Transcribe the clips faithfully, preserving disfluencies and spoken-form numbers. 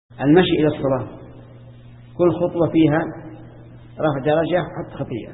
المشي إلى الصلاة كل خطوة فيها رفع درجة حتى خطيئة.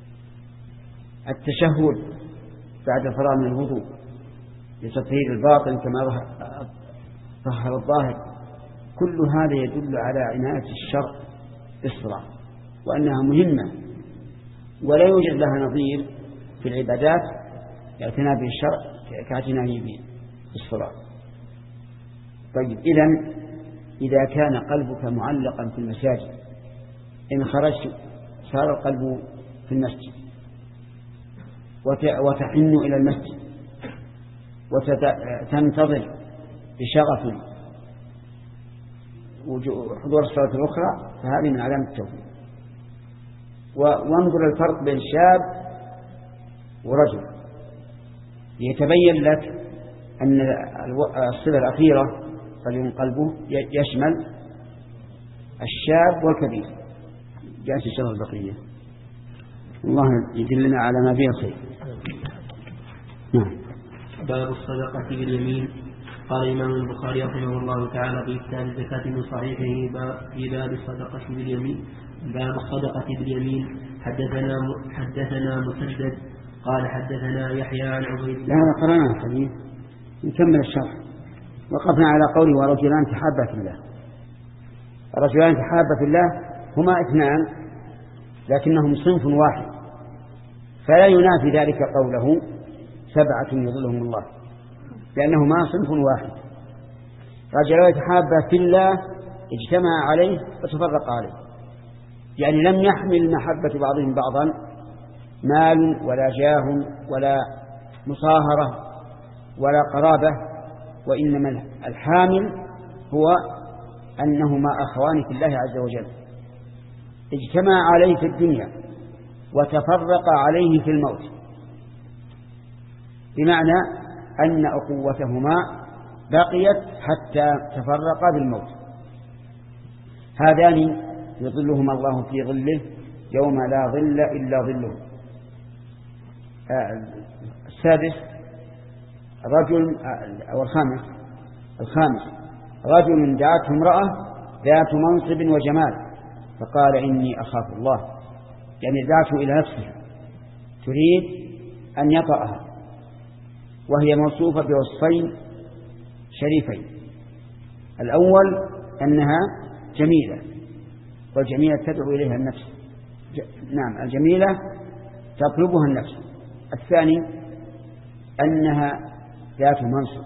التشهد بعد الفراغ من الوضوء لتطهير الباطن كما طهر الظاهر، كل هذا يدل على عناية الشرع بالصلاة وأنها مهمة ولا يوجد لها نظير في العبادات يعتنى به الشرع كاعتنائه بالصلاة. طيب، إذن إذا كان قلبك معلقا في المساجد، إن خرجت صار القلب في المسجد وتحن إلى المسجد وتنتظر بشغف حضور الصلاة الأخرى، فهذه من علامة التوحيد. وانظر الفرق بين شاب ورجل ليتبين لك أن الصلة الأخيرة رجل قلبه يشمل الشاب والكبير. جاءت الشرع البقية، الله يدلنا على ما فيه الخير. نعم. باب الصدقة باليمين. قال الإمام البخاري رحمه الله تعالى في كتاب الزكاة من صحيحه في باب الصدقة باليمين. باب الصدقة باليمين. حدثنا حدثنا مسدد قال حدثنا يحيى عن عبيد الله. لا قرأنا الحديث نكمل الشرح. وقفنا على قوله ورجلان تحابا في الله. الرجلان تحابا في الله هما اثنان لكنهم صنف واحد، فلا ينافي ذلك قوله سبعة يظلهم الله، لأنهما صنف واحد. رجلان تحابا في الله اجتمع عليه وتفرق عليه، يعني لم يحمل محبة بعضهم بعضا مال ولا جاه ولا مصاهرة ولا قرابة، وإنما الحامل هو أنهما أخوان في الله عز وجل، اجتمع عليه في الدنيا وتفرق عليه في الموت، بمعنى أن أخوتهما بقيت حتى تفرقا بالموت. هذان يظلهما الله في ظله يوم لا ظل إلا ظله. السادس رجل أو الخامس الخامس رجل دعته امرأة ذات منصب وجمال فقال إني أخاف الله، يعني دعته إلى نفسها تريد أن يطأها، وهي موصوفة بوصفين شريفين. الأول أنها جميلة، والجميلة تدعو إليها النفس، نعم الجميلة تطلبها النفس. الثاني أنها ذات منصب،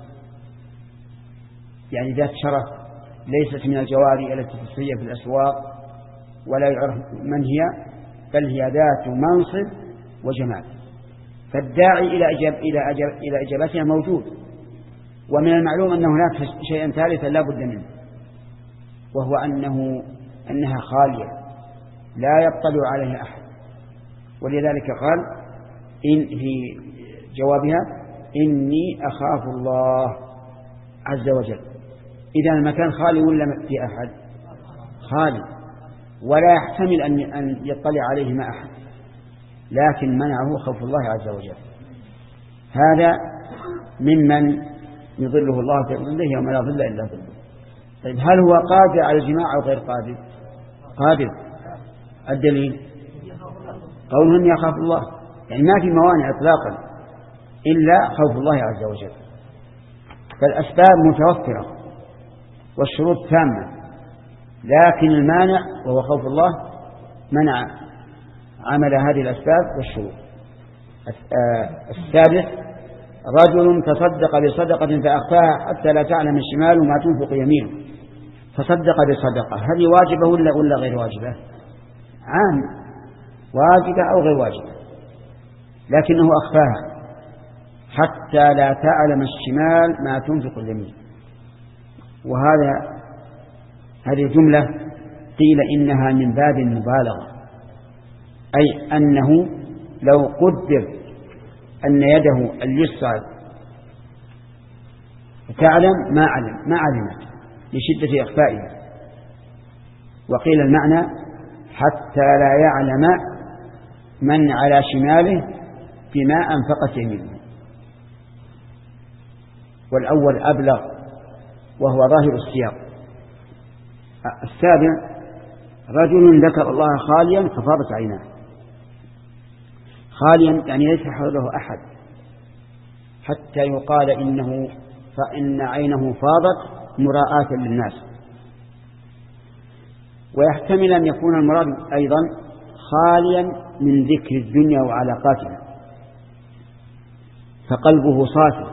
يعني ذات شرف، ليست من الجواري التي تسير في الأسواق ولا يعرف من هي، بل هي ذات منصب وجمال. فالداعي إلى أجاب إلى أجاب إلى إجابتها موجود، ومن المعلوم أن هناك شيئا ثالثا لا بد منه، وهو أنه أنها خالية لا يطلع عليها أحد. ولذلك قال إن في جوابها إني أخاف الله عز وجل. إذا المكان خالي ولا في أحد؟ خالي، ولا يحتمل أن يطلع عليه ما أحد، لكن منعه خوف الله عز وجل. هذا ممن يظله الله في ظله يوم لا ظل إلا ظله. طيب، هل هو قادر على الجماع أو غير قادر؟ قادر. الدليل قولهم يخاف الله، يعني ما في موانع إطلاقا إلا خوف الله عز وجل. فالأسباب متوفرة والشروط تامة، لكن المانع وهو خوف الله منع عمل هذه الأسباب والشروط. السادس رجل تصدق بصدقة فأخفاها حتى لا تعلم الشمال ما تنفق يمينه. تصدق بصدقة، هذه واجبة ولا ولا غير واجبة؟ عام، واجبة أو غير واجبة، لكنه أخفاها حتى لا تعلم الشمال ما تنفق اليمين. وهذا هذه الجملة قيل إنها من باب المبالغة، أي أنه لو قدر أن يده اليسرى تعلم ما علم ما علمت لشدة إخفائها. وقيل المعنى حتى لا يعلم من على شماله بما أنفقت يمينه. والأول أبلغ وهو ظاهر السياق، السابع رجل ذكر الله خاليا ففاضت عيناه. خاليا يعني ليس حوله أحد حتى يقال إنه فإن عينه فاضت مراءة للناس. ويحتمل أن يكون المراد أيضا خاليا من ذكر الدنيا وعلاقاتها فقلبه صافي،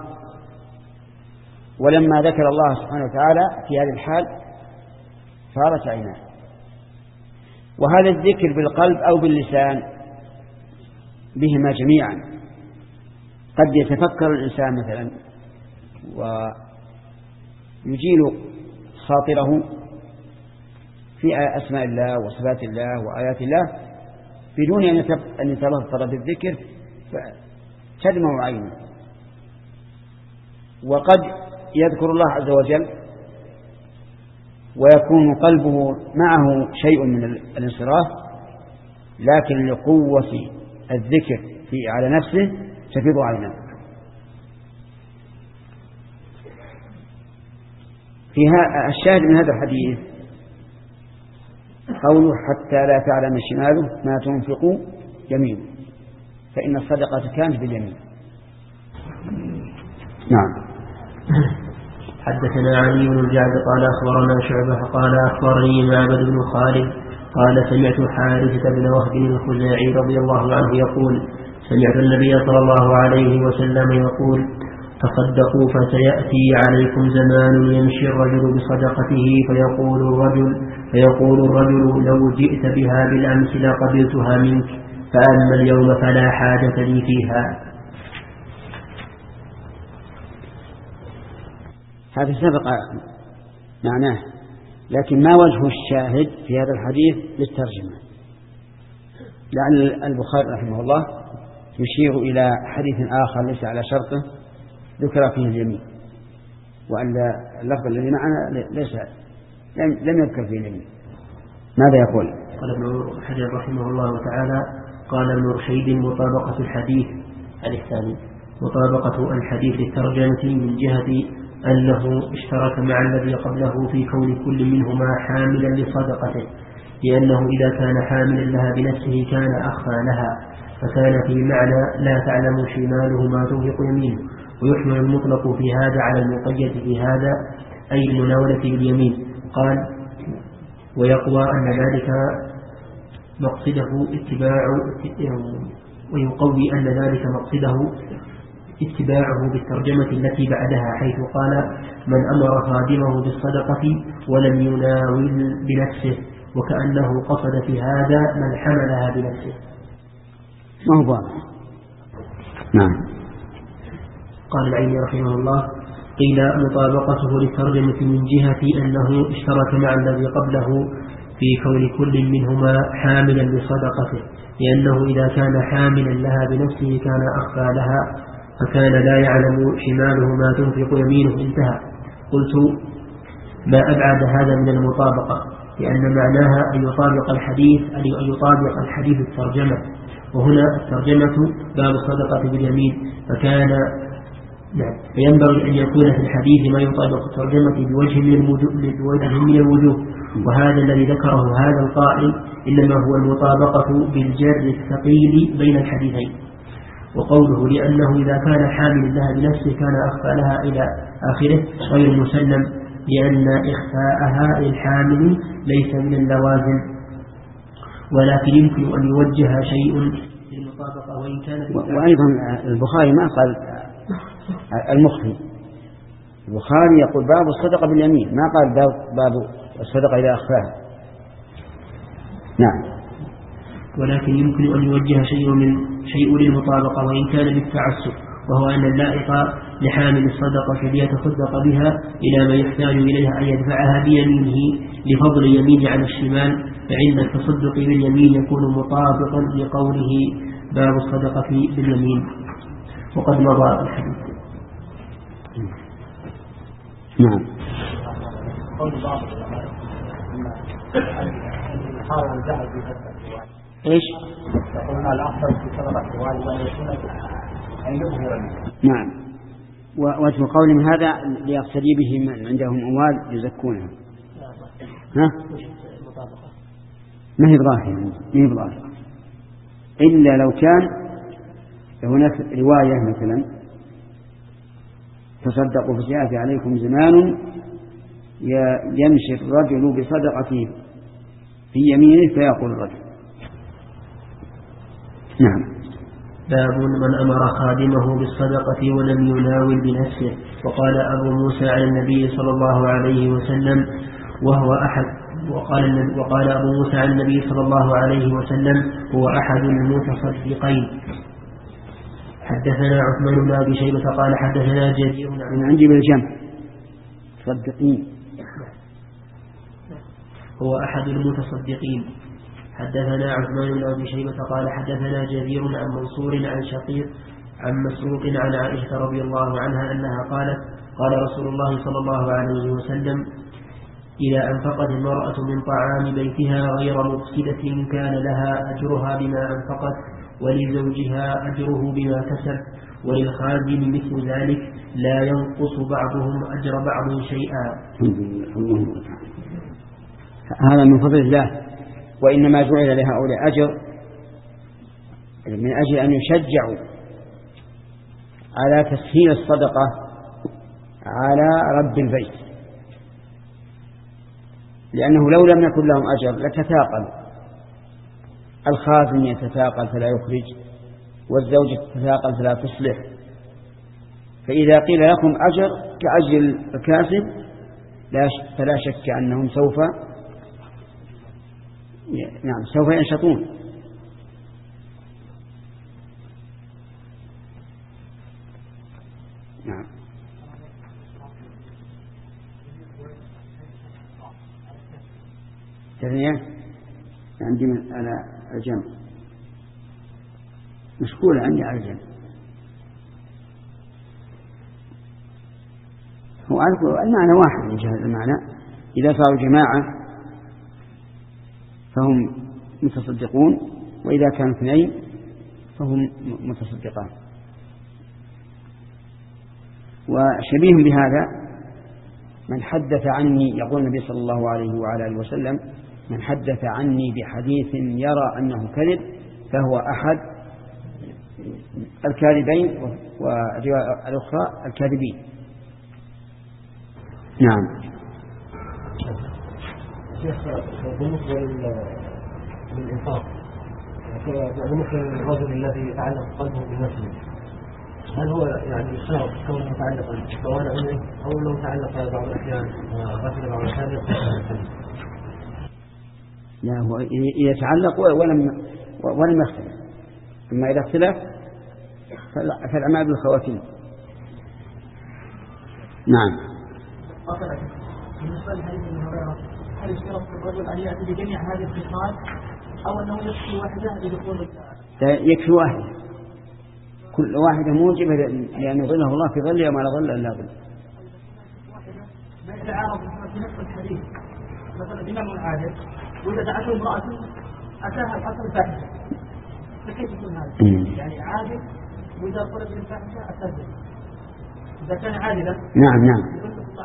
ولما ذكر الله سبحانه وتعالى في هذه الحال فارت عيناه. وهذا الذكر بالقلب أو باللسان بهما جميعا. قد يتفكر الإنسان مثلا ويجيل خاطره في أسماء الله وصفات الله وآيات الله بدون أن يتلفظ بالذكر فتدمع عينه. وقد يذكر الله عز وجل ويكون قلبه معه شيء من الانصراف، لكن لقوة الذكر في على نفسه تفيض عينه. فيها الشاهد من هذا الحديث قوله حتى لا تعلم شماله ما تنفق يمينه، فإن الصدقة كانت باليمين. نعم. حدثنا علي بن الجعد قال أخبرنا شعبة قال أخبرني معبد بن خالد قال سمعت حارثة بن وهب الخزاعي رضي الله عنه يقول سمعت النبي صلى الله عليه وسلم يقول تصدقوا فسيأتي عليكم زمان يمشي الرجل بصدقته فيقول الرجل فيقول الرجل لو جئت بها بالأمس لقبلتها منك، فأما اليوم فلا حاجة لي فيها. هذا سبق معناه، لكن ما وجه الشاهد في هذا الحديث للترجمة؟ لأن البخاري رحمه الله يشير إلى حديث آخر ليس على شرطه ذكر فيه اليمين، وأن اللفظ الذي معنا ليس لم يذكر فيه اليمين. ماذا يقول؟ قال ابن حجر رحمه الله تعالى قال ابن رشيد مطابقة الحديث الثاني مطابقة الحديث للترجمة من جهة أنه اشترك مع الذي قبله في كون كل منهما حاملا لصدقته، لأنه إذا كان حاملا لها بنفسه كان أخفى لها، فكان في معنى لا تعلم شماله ما تنفق يمينه. ويحمل المطلق في هذا على المقيد في هذا أي المناولة باليمين. قال ويقوى أن ذلك مقصده اتباع ويقوي أن ذلك مقصده اتباعه بالترجمة التي بعدها، حيث قال من أمر خادمه بالصدقة ولم يناول بنفسه، وكأنه قصد في هذا من حملها بنفسه. ما هو واضح. نعم. قال العيني رحمه الله قيل مطابقته للترجمة من جهة أنه اشترك مع الذي قبله في كون كل منهما حاملا لصدقته، لأنه إذا كان حاملا لها بنفسه كان أخفى لها، فكان لا يعلم شماله ما تنفق يمينه. انتهى. قلت ما أبعد هذا من المطابقة، لأن معناها أن يطابق الحديث أن يطابق الحديث الترجمة، وهنا الترجمة باب الصدقة باليمين، فكان فينبغي أن يكون في الحديث ما يطابق الترجمة بوجه من الوجوه, من الوجوه وهذا الذي ذكره هذا القائل إنما هو المطابقة بالجر الثقيل بين الحديثين. وقوله لأنه إذا كان حامل لها بنفسه كان أخفى لها إلى آخره غير مسلم، لأن إخفاءها للحامل ليس من اللوازم، ولكن يمكن أن يوجه شيء للمطابقة وإن كان. وأيضا البخاري ما قال المخفي، البخاري يقول باب الصدقة باليمين، ما قال باب, باب الصدقة إذا أخفاها. نعم. ولكن يمكن أن يوجه شيء من شيء للمطابقة وإن كان بالتعسف، وهو أن اللائق لحامل الصدقة ليتصدق بها إلى ما يحتاج إليها أن يدفعها بيمينه لفضل اليمين عن الشمال، فعند التصدق باليمين يكون مطابقا لقوله باب الصدقة باليمين. وقد مضى الحديث. نعم. ايش؟ يقولون الأفضل في صدقة الوالد أن يكون أن يظهر. نعم. ووجه قولهم هذا ليقتدي به من عندهم أموال يزكونها. ها؟ ما هي بظاهرة ما هي بظاهرة إلا لو كان هناك رواية مثلا تصدقوا فسيأتي عليكم زمان يمشي الرجل بصدقته في يمينه فيقول الرجل. نعم. باب من أمر خادمه بالصدقة ولم يناول بنفسه. وقال أبو موسى عن النبي صلى الله عليه وسلم وهو أحد وقال, وقال أبو موسى عن النبي صلى الله عليه وسلم هو أحد المتصدقين. حدثنا عثمان بن أبي شيبة قال حدثنا جرير من عندي بالجمع صدقين هو أحد المتصدقين. حدثنا عثمان بن أبي شيبة قال حدثنا جرير عن منصور عن شقيق عن مسروق عن عائشة رضي الله عنها أنها قالت قال رسول الله صلى الله عليه وسلم إذا أنفقت المرأة من طعام بيتها غير مفسدة كان لها أجرها بما أنفقت ولزوجها أجره بما كسب وللخادم مثل ذلك لا ينقص بعضهم أجر بعض شيئا. هذا من فضل الله، وإنما جعل لهؤلاء أجر من أجل أن يشجعوا على تسهيل الصدقة على رب البيت، لأنه لو لم يكن لهم أجر لتثاقل، الخادم يتثاقل فلا يخرج والزوجة تتثاقل فلا تصلح. فإذا قيل لكم أجر كأجر الكاسب فلا شك أنهم سوف نعم سوف ينشطون. نعم. ثانية عندي من على الجنب مشكولة عندي على الجنب. هو أعرف المعنى واحد من جهة المعنى، إذا صاروا جماعة فهم متصدقون، وإذا كانوا اثنين فهم متصدقان. وشبيه بهذا من حدث عني، يقول النبي صلى الله عليه وعلى آله وسلم من حدث عني بحديث يرى أنه كذب فهو أحد الكاذبين، والرواية الأخرى الكاذبين. نعم. شيخ بالنسبة للإنفاق بالنسبة للرجل الذي يتعلق قلبه بنفسه، هل هو يعني يشترط كونه متعلقا سواء عنه أو لو تعلق بعض الأحيان غسل بعض الأحيان يقصد؟ لا، هو يتعلق ولم ولم يختلف، أما إذا اختلف فالأعمال بالخواتيم. نعم. بالنسبة لحديث ابن هريرة هل يشترط الرجل أن يأتي بجميع هذه الخصال أو أنه يكفي واحدة لدخول؟ يكفي واحدة، كل واحدة موجبة لأن يظله الله في ظل وما لا ظل إلا ظل. ما يتعارض في نفس الحديث مثلا إمام عادل وإذا دعته امرأة أتاها الحصر الفاحشة، فكيف يكون هذا؟ يعني عادل وإذا قلت الفاحشة أتاها، إذا كان عادلا نعم نعم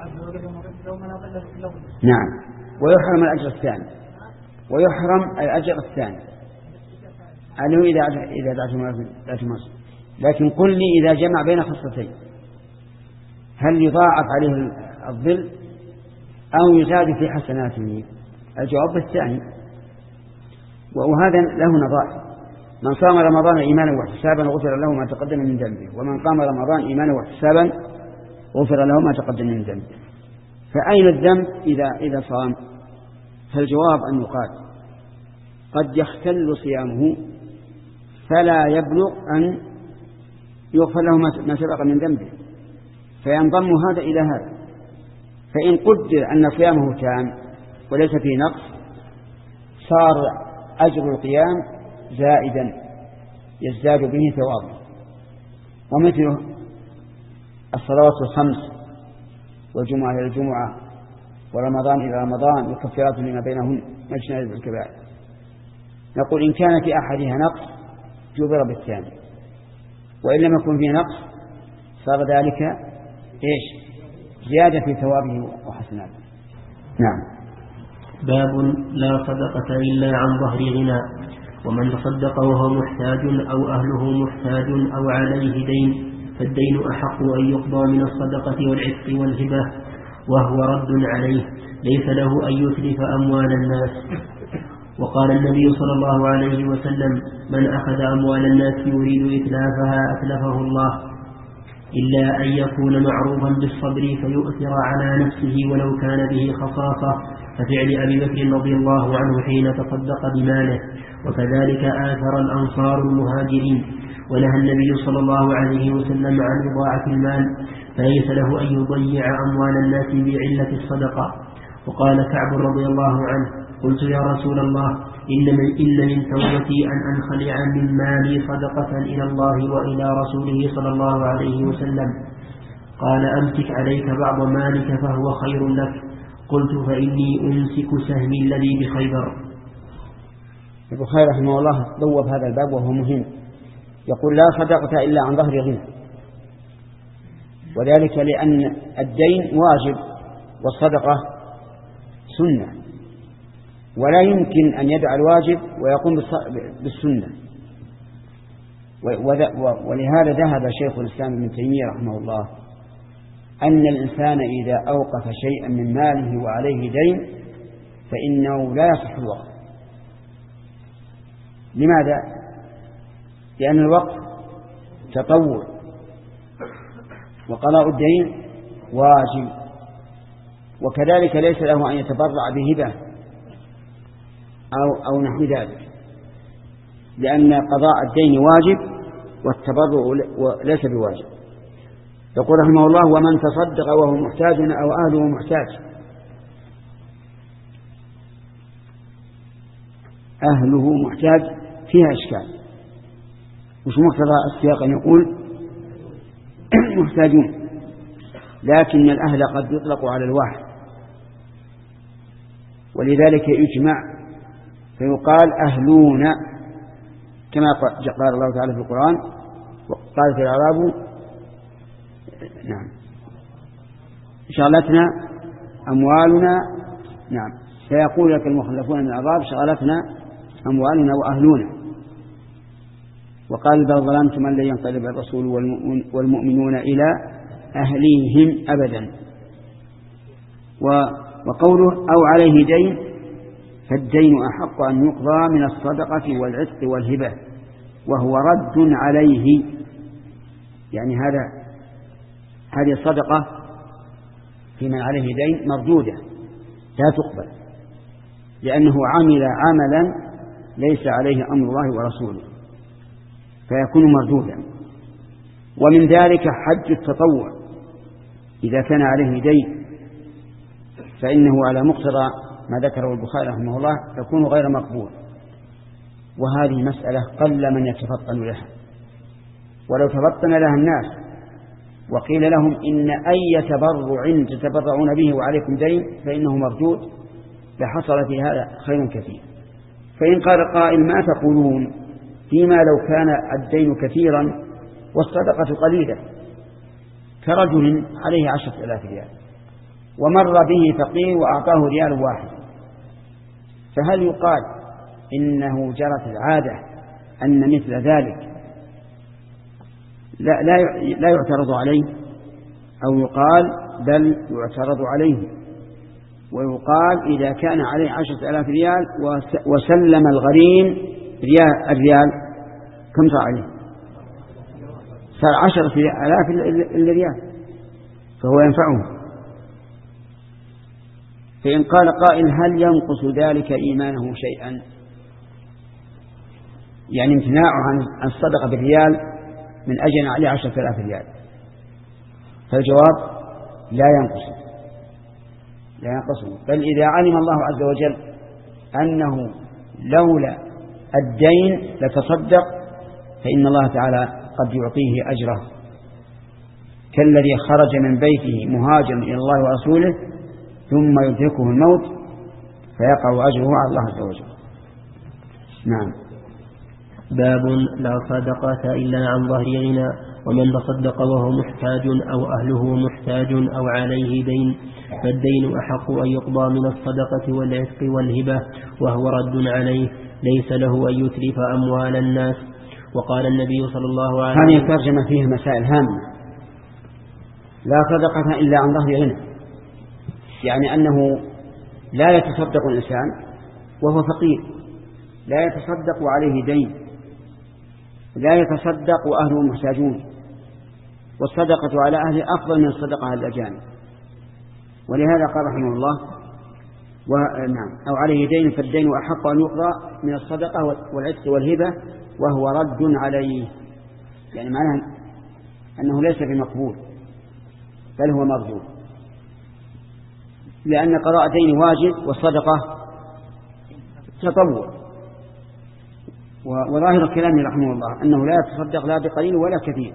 نعم ويحرم الأجر الثاني، ويحرم الأجر الثاني أنه إذا إذا دعت مصر. لكن قل لي إذا جمع بين خصلتين هل يضاعف عليه الظل أو يزاد في حسناته؟ الجواب الثاني، وهذا له نظائر. من صام رمضان إيمانا واحتسابا غفر له ما تقدم من ذنبه، ومن قام رمضان إيمانا واحتسابا غفر له ما تقدم من ذنبه. فأين الذنب إذا إذا صام؟ فالجواب أن يقال قد يختل صيامه فلا يبلغ أن يغفر له ما سبق من ذنبه، فينضم هذا إلى هذا. فإن قدر أن صيامه تام وليس فيه نقص صار أجر القيام زائدا يزداد به ثوابه. ومثله الصلوات الخمس والجمعة إلى الجمعة ورمضان إلى رمضان وكفارات لما بينهن واجتناب الكبائر. نقول إن كان في أحدها نقص جبر بالثاني، وإن لم يكن فيه نقص صار ذلك إيش؟ زيادة في ثوابه وحسناته. نعم. باب لا صدقة إلا عن ظهر غنى. ومن تصدق وهو محتاج أو أهله محتاج أو عليه دين فالدين أحق أن يقضى من الصدقة والعتق والهبة وهو رد عليه، ليس له أن يتلف أموال الناس. وقال النبي صلى الله عليه وسلم: من أخذ أموال الناس يريد إتلافها أتلفه الله، إلا أن يكون معروفا بالصبر فيؤثر على نفسه ولو كان به خصاصة، كفعل أبي بكر رضي الله عنه حين تصدق بماله، وكذلك آثر الأنصار المهاجرين. ونهى النبي صلى الله عليه وسلم عن إضاعة المال، فليس له أن يضيع أموال الناس بعلة الصدقة. وقال كعب رضي الله عنه: قلت يا رسول الله، إن من, إن من توبتي أن أنخلع من مالي صدقة إلى الله وإلى رسوله صلى الله عليه وسلم. قال: أمسك عليك بعض مالك فهو خير لك. قلت: فإني أمسك سهمي الذي بخيبر. البخاري رحمه الله بوب هذا الباب وهو مهم، يقول: لا صدقة إلا عن ظهر غنى، وذلك لأن الدين واجب والصدقة سنة، ولا يمكن أن يدع الواجب ويقوم بالسنة. ولهذا ذهب شيخ الإسلام ابن تيمية رحمه الله أن الإنسان إذا أوقف شيئا من ماله وعليه دين فإنه لا يصح الوقف. لماذا؟ لأن الوقف تطوع، وقضاء الدين واجب، وكذلك ليس له أن يتبرع بهبة أو, أو نحو ذلك، لأن قضاء الدين واجب والتبرع ليس بواجب. يقول رحمه الله: ومن تصدق وهو محتاج أو أهله محتاج. أهله محتاج فيها إشكال، وش مقتضى السياق أن يقول محتاجون، لكن الأهل قد يطلق على الواحد، ولذلك يجمع فيقال أهلون، كما قال الله تعالى في القرآن: وقالت الأعراب نعم شغلتنا أموالنا، نعم سيقول لك المخلفون من الأعراب: شغلتنا أموالنا وأهلنا. وقال: بل ظلمتم أن لن ينقلب الرسول والمؤمنون إلى أهليهم أبدا. وقوله: أو عليه دين، فالدين أحق أن يقضى من الصدقة والعتق والهبة وهو رد عليه. يعني هذا هذه الصدقة في من عليه دين مردودة لا تقبل، لأنه عمل عملا ليس عليه أمر الله ورسوله فيكون مردودا. ومن ذلك حج التطوع، إذا كان عليه دين فإنه على مقتضى ما ذكره البخاري رحمه الله يكون غير مقبول، وهذه مسألة قل من يتفطن لها. ولو تفطن لها الناس وقيل لهم إن أي تبرع تتبرعون به وعليكم دين فإنه مردود لحصل في هذا خير كثير. فإن قال قائل: ما تقولون فيما لو كان الدين كثيرا والصدقة قليلة، كرجل عليه عشرة آلاف ريال ومر به فقير وأعطاه ريال واحد، فهل يقال إنه جرت العادة أن مثل ذلك لا, لا, لا يعترض عليه، أو يقال بل يعترض عليه ويقال إذا كان عليه عشرة آلاف ريال وسلم الغريم ريال الريال كم صار عليه؟ صار عشرة آلاف الريال، فهو ينفعه. فإن قال قائل: هل ينقص ذلك إيمانه شيئا؟ يعني امتناعه عن الصدقة بالريال من أجل عليه عشرة آلاف ريال، فالجواب: لا ينقص لا ينقص بل إذا علم الله عز وجل أنه لولا الدين لتصدق فإن الله تعالى قد يعطيه أجره، كالذي خرج من بيته مهاجرا إلى الله ورسوله ثم يدركه الموت فيقع أجره على الله عز وجل. نعم. باب لا صدقة إلا عن ظهر غنى. ومن تصدق وهو محتاج أو أهله محتاج محتاج أو عليه دين، فالدين أحق أن يقضى من الصدقة والعتق والهبة، وهو رد عليه، ليس له أن يتلف أموال الناس. وقال النبي صلى الله عليه وسلم: هذه الترجمة فيها مسائل هامة. لا صدقة إلا عن ظهر غنى، يعني أنه لا يتصدق الإنسان وهو فقير، لا يتصدق عليه دين، لا يتصدق وأهله محتاجون، والصدقة على أهله أفضل من الصدقة على الأجانب. ولهذا قال رحمه الله: ونعم أو عليه دين فالدين أحق أن يقضى من الصدقة والعتق والهبة، وهو رد عليه، يعني معناه أنه ليس بمقبول بل هو مردود، لأن قضاء الدين واجب والصدقة تطوع. وظاهر كلامه رحمه الله أنه لا يتصدق لا بقليل ولا كثير،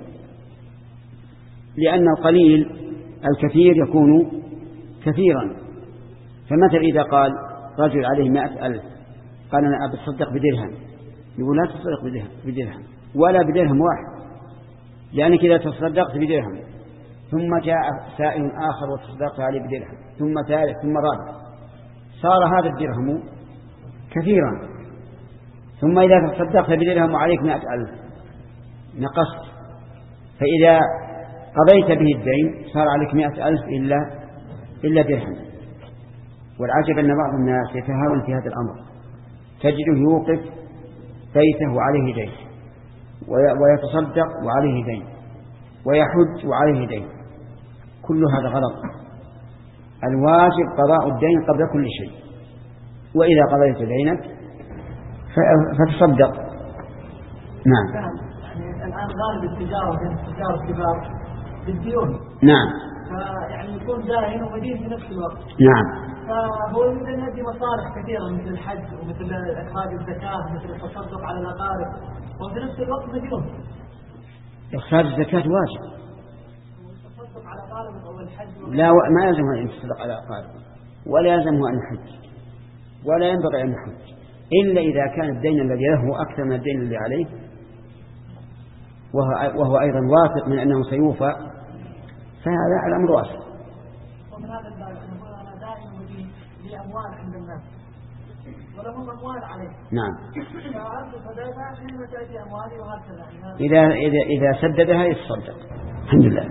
لأن القليل الكثير يكون كثيرا. فمثل إذا قال رجل عليه مائة ألف قال أنا أتصدق بدرهم، يقول لا تصدق بدرهم ولا بدرهم واحد، لأنك إذا تصدقت بدرهم ثم جاء سائل آخر وتصدقت عليه بدرهم ثم ثالث ثم رابع، صار هذا الدرهم كثيرا. ثم إذا تصدقت بدرهم وعليك مائة ألف نقصت، فإذا قضيت به الدين صار عليك مائة ألف إلا, إلا درهم. والعجب أن بعض الناس يتهاون في هذا الأمر، تجده يوقف بيته وعليه دين، ويتصدق وعليه دين، ويحج وعليه دين، كل هذا غلط. الواجب قضاء الدين قبل كل شيء، وإذا قضيت دينك فتصدق. نعم. يعني الآن غالب التجارة التجارة الكبار بالديون. نعم. فيعني يكون دائن ومدين في نفس الوقت. نعم. فهو يمكن أن يؤدي مصالح كثيرة مثل الحج ومثل إخراج الزكاة مثل التصدق على الأقارب، وفي نفس الوقت مديون. إخراج الزكاة واجب. التصدق على الأقارب أو الحج لا ما يلزمه أن يتصدق على الأقارب، ولا يلزمه أن يحج، ولا ينبغي أن يحج، إلا إذا كان الدين الذي له أكثر من الدين الذي عليه، وهو, وهو أيضا واثق من أنه سيوفى، فهذا الأمر واسع. ومن هذا الباب نقول أنا دائما مدين لي أموال عند الناس ولهم أموال عليه. نعم. فأرد صدقها حينما تأتي أموالي وهكذا. إذا إذا إذا سددها يتصدق. الحمد لله.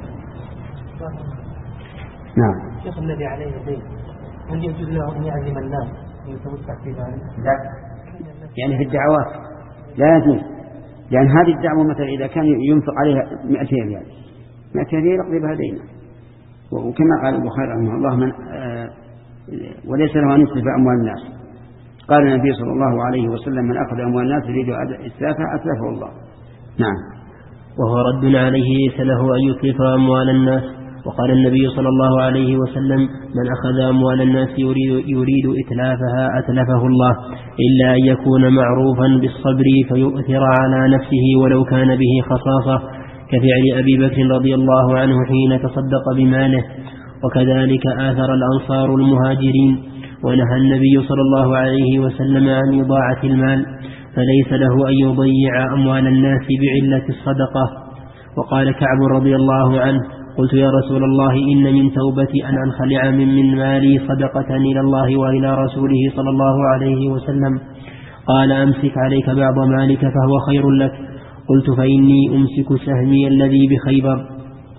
نعم. الشيخ الذي عليه دين هل يجوز له أن يعزم الناس يتوسع في ذلك؟ لا، يعني في الدعوات لا يجوز، لأن هذه الدعوة مثلا إذا كان ينفق عليها مئتين ريال مئتين ريال يقضي بها دينه، وكما قال البخاري رحمه الله: من آه وليس له أن يسلف أموال الناس. قال النبي صلى الله عليه وسلم: من أخذ أموال الناس يريد إسلافها أتلفه الله. نعم. وهو رد عليه ليس له أن يتلف أموال الناس. وقال النبي صلى الله عليه وسلم: من أخذ أموال الناس يريد, يريد إتلافها أتلفه الله، إلا أن يكون معروفا بالصبر فيؤثر على نفسه ولو كان به خصاصة، كفعل أبي بكر رضي الله عنه حين تصدق بماله. وكذلك آثر الأنصار المهاجرين، ونهى النبي صلى الله عليه وسلم عن إضاعة المال، فليس له أن يضيع أموال الناس بعلة الصدقة. وقال كعب رضي الله عنه: قلت يا رسول الله إن من توبتي أن أنخلع من, من مالي صدقة إلى الله وإلى رسوله صلى الله عليه وسلم. قال: أمسك عليك بعض مالك فهو خير لك. قلت: فإني أمسك سهمي الذي بخيبر.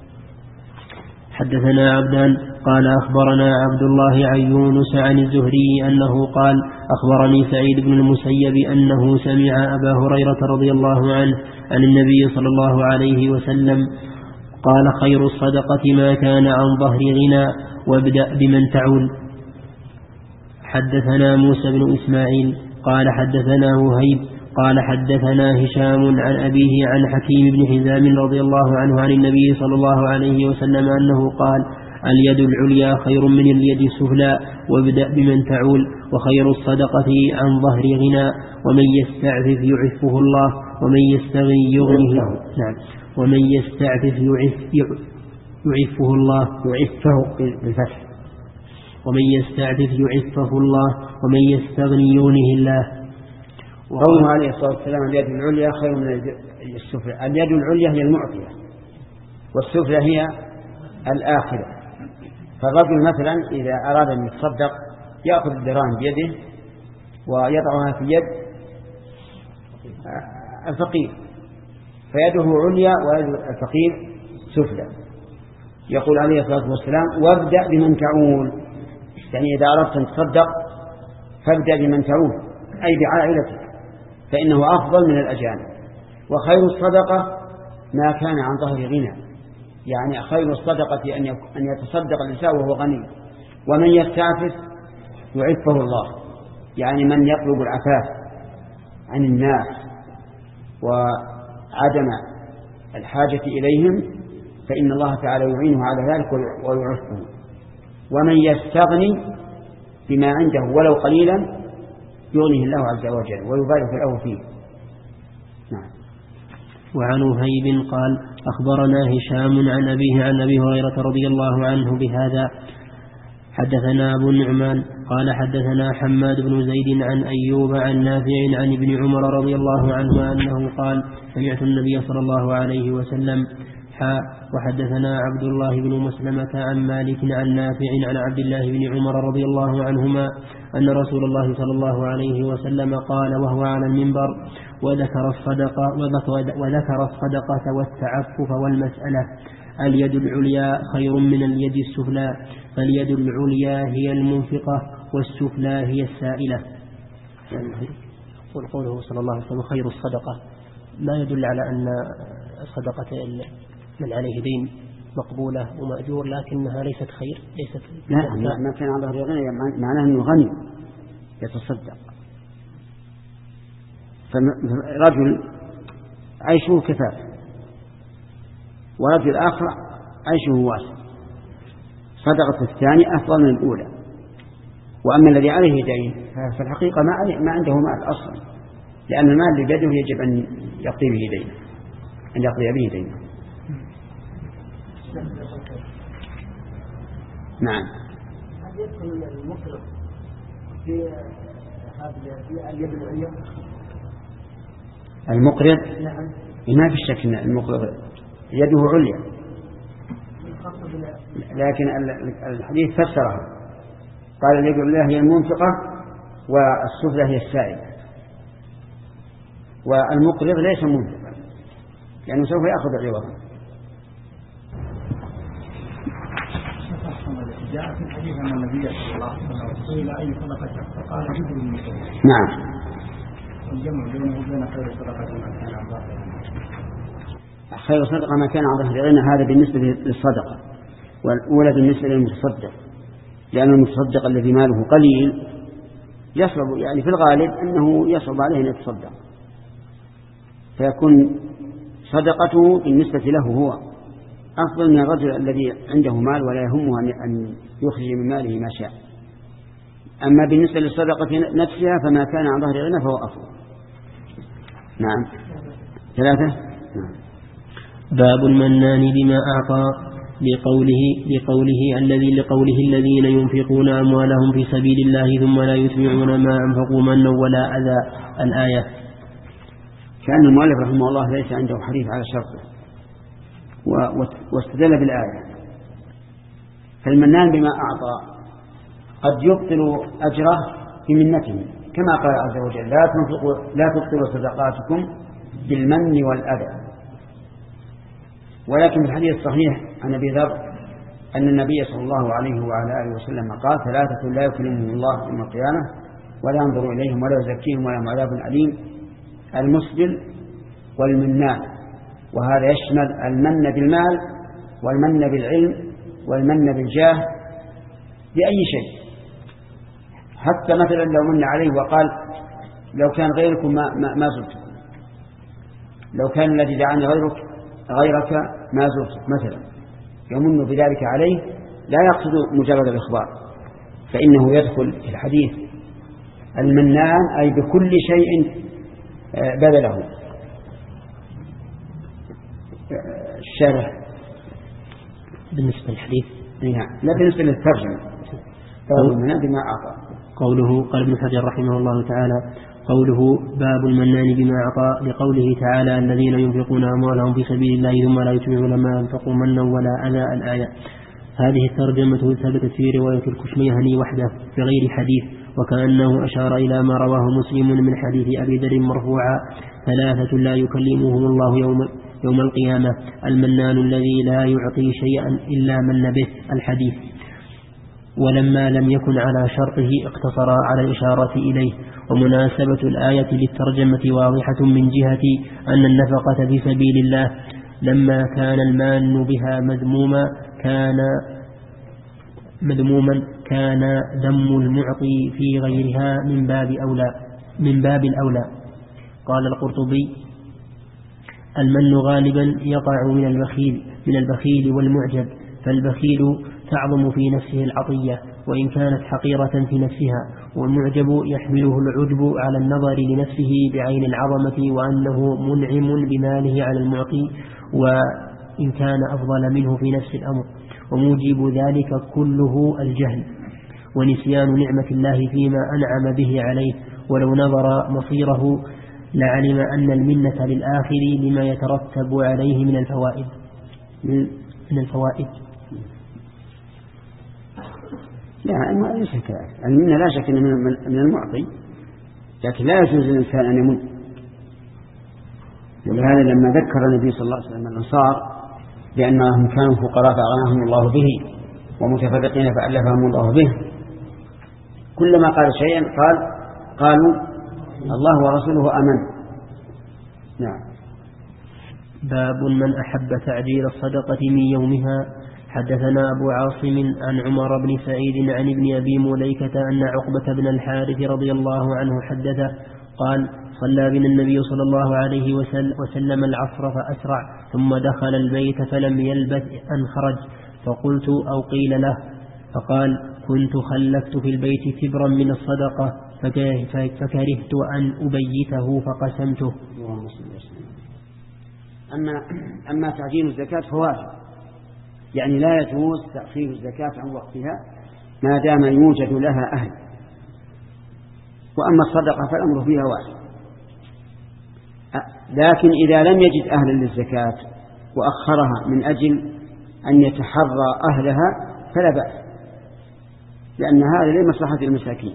حدثنا عبدان قال أخبرنا عبد الله عن يونس عن الزهري أنه قال: أخبرني سعيد بن المسيب أنه سمع أبا هريرة رضي الله عنه عن النبي صلى الله عليه وسلم قال: خير الصدقة ما كان عن ظهر غنى، وابدأ بمن تعول. حدثنا موسى بن إسماعيل قال حدثنا وهيب قال حدثنا هشام عن أبيه عن حكيم بن حزام رضي الله عنه عن النبي صلى الله عليه وسلم أنه قال: اليد العليا خير من اليد السفلى، وابدأ بمن تعول. وخير الصدقة عن ظهر غنى، ومن يستعفف يعفه الله، ومن يستغني يغنيه. نعم. ومن يستعفف يعف يعفه الله يعفه بالفتح. ومن يستعفف يعفه الله، ومن يستغني يغنيه الله. قوله عليه الصلاة والسلام: اليد العليا خير من اليد السفلى. اليد العليا هي المعطية، والسفلى هي الآخرة. فالرجل مثلا إذا أراد أن يتصدق يأخذ الدراهم بيده ويضعها في يد الفقير فيده عليا ويد الفقير سفلى. يقول عليه الصلاة والسلام وابدأ بمن تعول، يعني إذا أردت أن تصدق فابدأ بمن تعول أي بعائلتك فإنه أفضل من الأجانب. وخير الصدقة ما كان عن ظهر غنى، يعني خير الصدقة أن يتصدق الإنسان وهو غني. ومن يستعفف يعفه الله، يعني من يطلب العفاف عن الناس وعدم الحاجة إليهم فإن الله تعالى يعينه على ذلك ويعفه. ومن يستغني بما عنده ولو قليلا يغنيه الله عز وجل ويبارك له فيه. نعم. وعن وهيب قال أخبرنا هشام عن أبيه عن أبي هريرة رضي الله عنه بهذا. حدثنا أبو النعمان قال حدثنا حماد بن زيد عن أيوب عن نافع عن ابن عمر رضي الله عنه أنه قال سمعت النبي صلى الله عليه وسلم حا وحدثنا عبد الله بن مسلمة عن مالك عن نافع عن عبد الله بن عمر رضي الله عنهما أن رسول الله صلى الله عليه وسلم قال وهو على المنبر وذكر الصدقة, وذكر الصدقة والتعفف والمسألة اليد العليا خير من اليد السفلى، فاليد العليا هي المنفقة والسفلى هي السائلة. وقوله صلى الله عليه وسلم خير الصدقة ما يدل على أن صدقة من عليه دين مقبولة ومأجور، لكنها ليست خير، ليست لا ما كان على ظهر غنى معناه أنه غني يتصدق. فرجل عيشه كفاف ورجل آخر عيشه واسع، صدقة الثاني أفضل من الأولى. وأما الذي عليه دين ففي الحقيقة ما, ما عنده مال أصلا، لأن المال اللي بيده يجب أن يقضي به دينه أن يقضي به دينه. نعم. هل يدخل المقرض في هذه اليد العليا؟ المقرض نعم. ما في شك أن المقرض يده عليا، لكن الحديث فسرها قال اليد العليا هي المنفقة والسفلى هي السائلة. والمقرض ليس منفقا لأنه سوف يأخذ عوضا. جاء في الحديث أن النبي صلى الله عليه وسلم سئل أي صدقة فقال جزء من المسلم. نعم. الجمع بينه وبين خير الصدقة ما كان عن ظهر خير صدقة ما كان عن ظهر غنى، هذا بالنسبة للصدقة، والأولى بالنسبة للمتصدق، لأن المتصدق الذي ماله قليل يصعب، يعني في الغالب أنه يصعب عليه أن يتصدق، فيكون صدقته بالنسبة له هو أفضل من الرجل الذي عنده مال ولا يهمه أن يخرج من ماله ما شاء. أما بالنسبة للصدقة نفسها فما كان عن ظهر غنى فهو أفضل. نعم. ثلاثة. نعم. باب المنان بما أعطى لقوله, لقوله الذي لقوله الذين ينفقون أموالهم في سبيل الله ثم لا يتبعون ما أنفقوا منا ولا أذى. الآية. كأن المؤلف رحمه الله ليس عنده حديث على شرطه واستدل بالآية. فالمنان بما أعطى قد يبطل أجره في منته، كما قال عز وجل لا تنفقوا لا تبطلوا صدقاتكم بالمن والأذى. ولكن في الحديث الصحيح عن أبي ذر أن النبي صلى الله عليه وعلى آله وسلم قال ثلاثة لا يكلمهم الله يوم القيامة ولا ينظر إليهم ولا يزكيهم ولهم عذاب أليم: المسبل والمنان. وهذا يشمل المن بالمال والمن بالعلم والمن بالجاه بأي شيء. حتى مثلا لو من عليه وقال لو كان غيركم ما, ما, ما زرتكم، لو كان الذي دعاني غيرك غيرك ما زرتك مثلا، يمن بذلك عليه لا يقصد مجرد الإخبار، فإنه يدخل في الحديث المنان أي بكل شيء بذله. الشارح بالنسبة للحديث لا بالنسبة للترجمة المنان بما أعطى قوله قال ابن حجر رحمه الله تعالى قوله باب المنان بما أعطى لقوله تعالى الذين ينفقون أموالهم في سبيل الله ثم لا يتبعون ما أنفقوا منا ولا أذى الآية. هذه الترجمة ثبتت في رواية الكشميهني وحده في غير حديث، وكأنه أشار إلى ما رواه مسلم من حديث أبي ذر مرفوعا ثلاثة لا يكلمهم الله يوم, يوم القيامة المنان الذي لا يعطي شيئا إلا من به الحديث. ولما لم يكن على شرطه اقتصر على الإشارة إليه. ومناسبة الآية للترجمة واضحة من جهة أن النفقة في سبيل الله لما كان المان بها مذموما كان مذموما كان ذم المعطي في غيرها من باب أولى من باب الأولى. قال القرطبي المن غالبا يقع من البخيل من البخيل والمعجب، فالبخيل تعظم في نفسه العطية وإن كانت حقيرة في نفسها، والمعجب يحمله العجب على النظر لنفسه بعين العظمة وأنه منعم بماله على المعطي وإن كان أفضل منه في نفس الأمر، وموجب ذلك كله الجهل ونسيان نعمة الله فيما أنعم به عليه. ولو نظر مصيره لعلم أن المنة للآخر لما يترتب عليه من الفوائد من الفوائد لا ليس كذلك. المنة لا شك من المعطي، لكن لا يجوز للإنسان أن يمن. ولهذا لما ذكر النبي صلى الله عليه وسلم الأنصار بأنهم كانوا فقراء فأغناهم الله به ومتفرقين فألفهم الله به، كلما قال شيئا قال قالوا الله ورسوله أمن. نعم. باب من أحب تعجيل الصدقة من يومها. حدثنا أبو عاصم عن عمر بن سعيد عن ابن أبي مليكة أن عقبة بن الحارث رضي الله عنه حدثه قال صلى بنا النبي صلى الله عليه وسلم العصر فأسرع ثم دخل البيت فلم يلبث أن خرج، فقلت أو قيل له فقال كنت خلفت في البيت تبرا من الصدقة فكرهت أن أبيته فقسمته. أما, أما تعجيل الزكاة فواجب، يعني لا يجوز تأخير الزكاة عن وقتها ما دام يوجد لها أهل. وأما الصدقة فالأمر فيها واسع، لكن إذا لم يجد أهلا للزكاة وأخرها من أجل أن يتحرى أهلها فلا بأس، لأن هذا لمصلحة المساكين.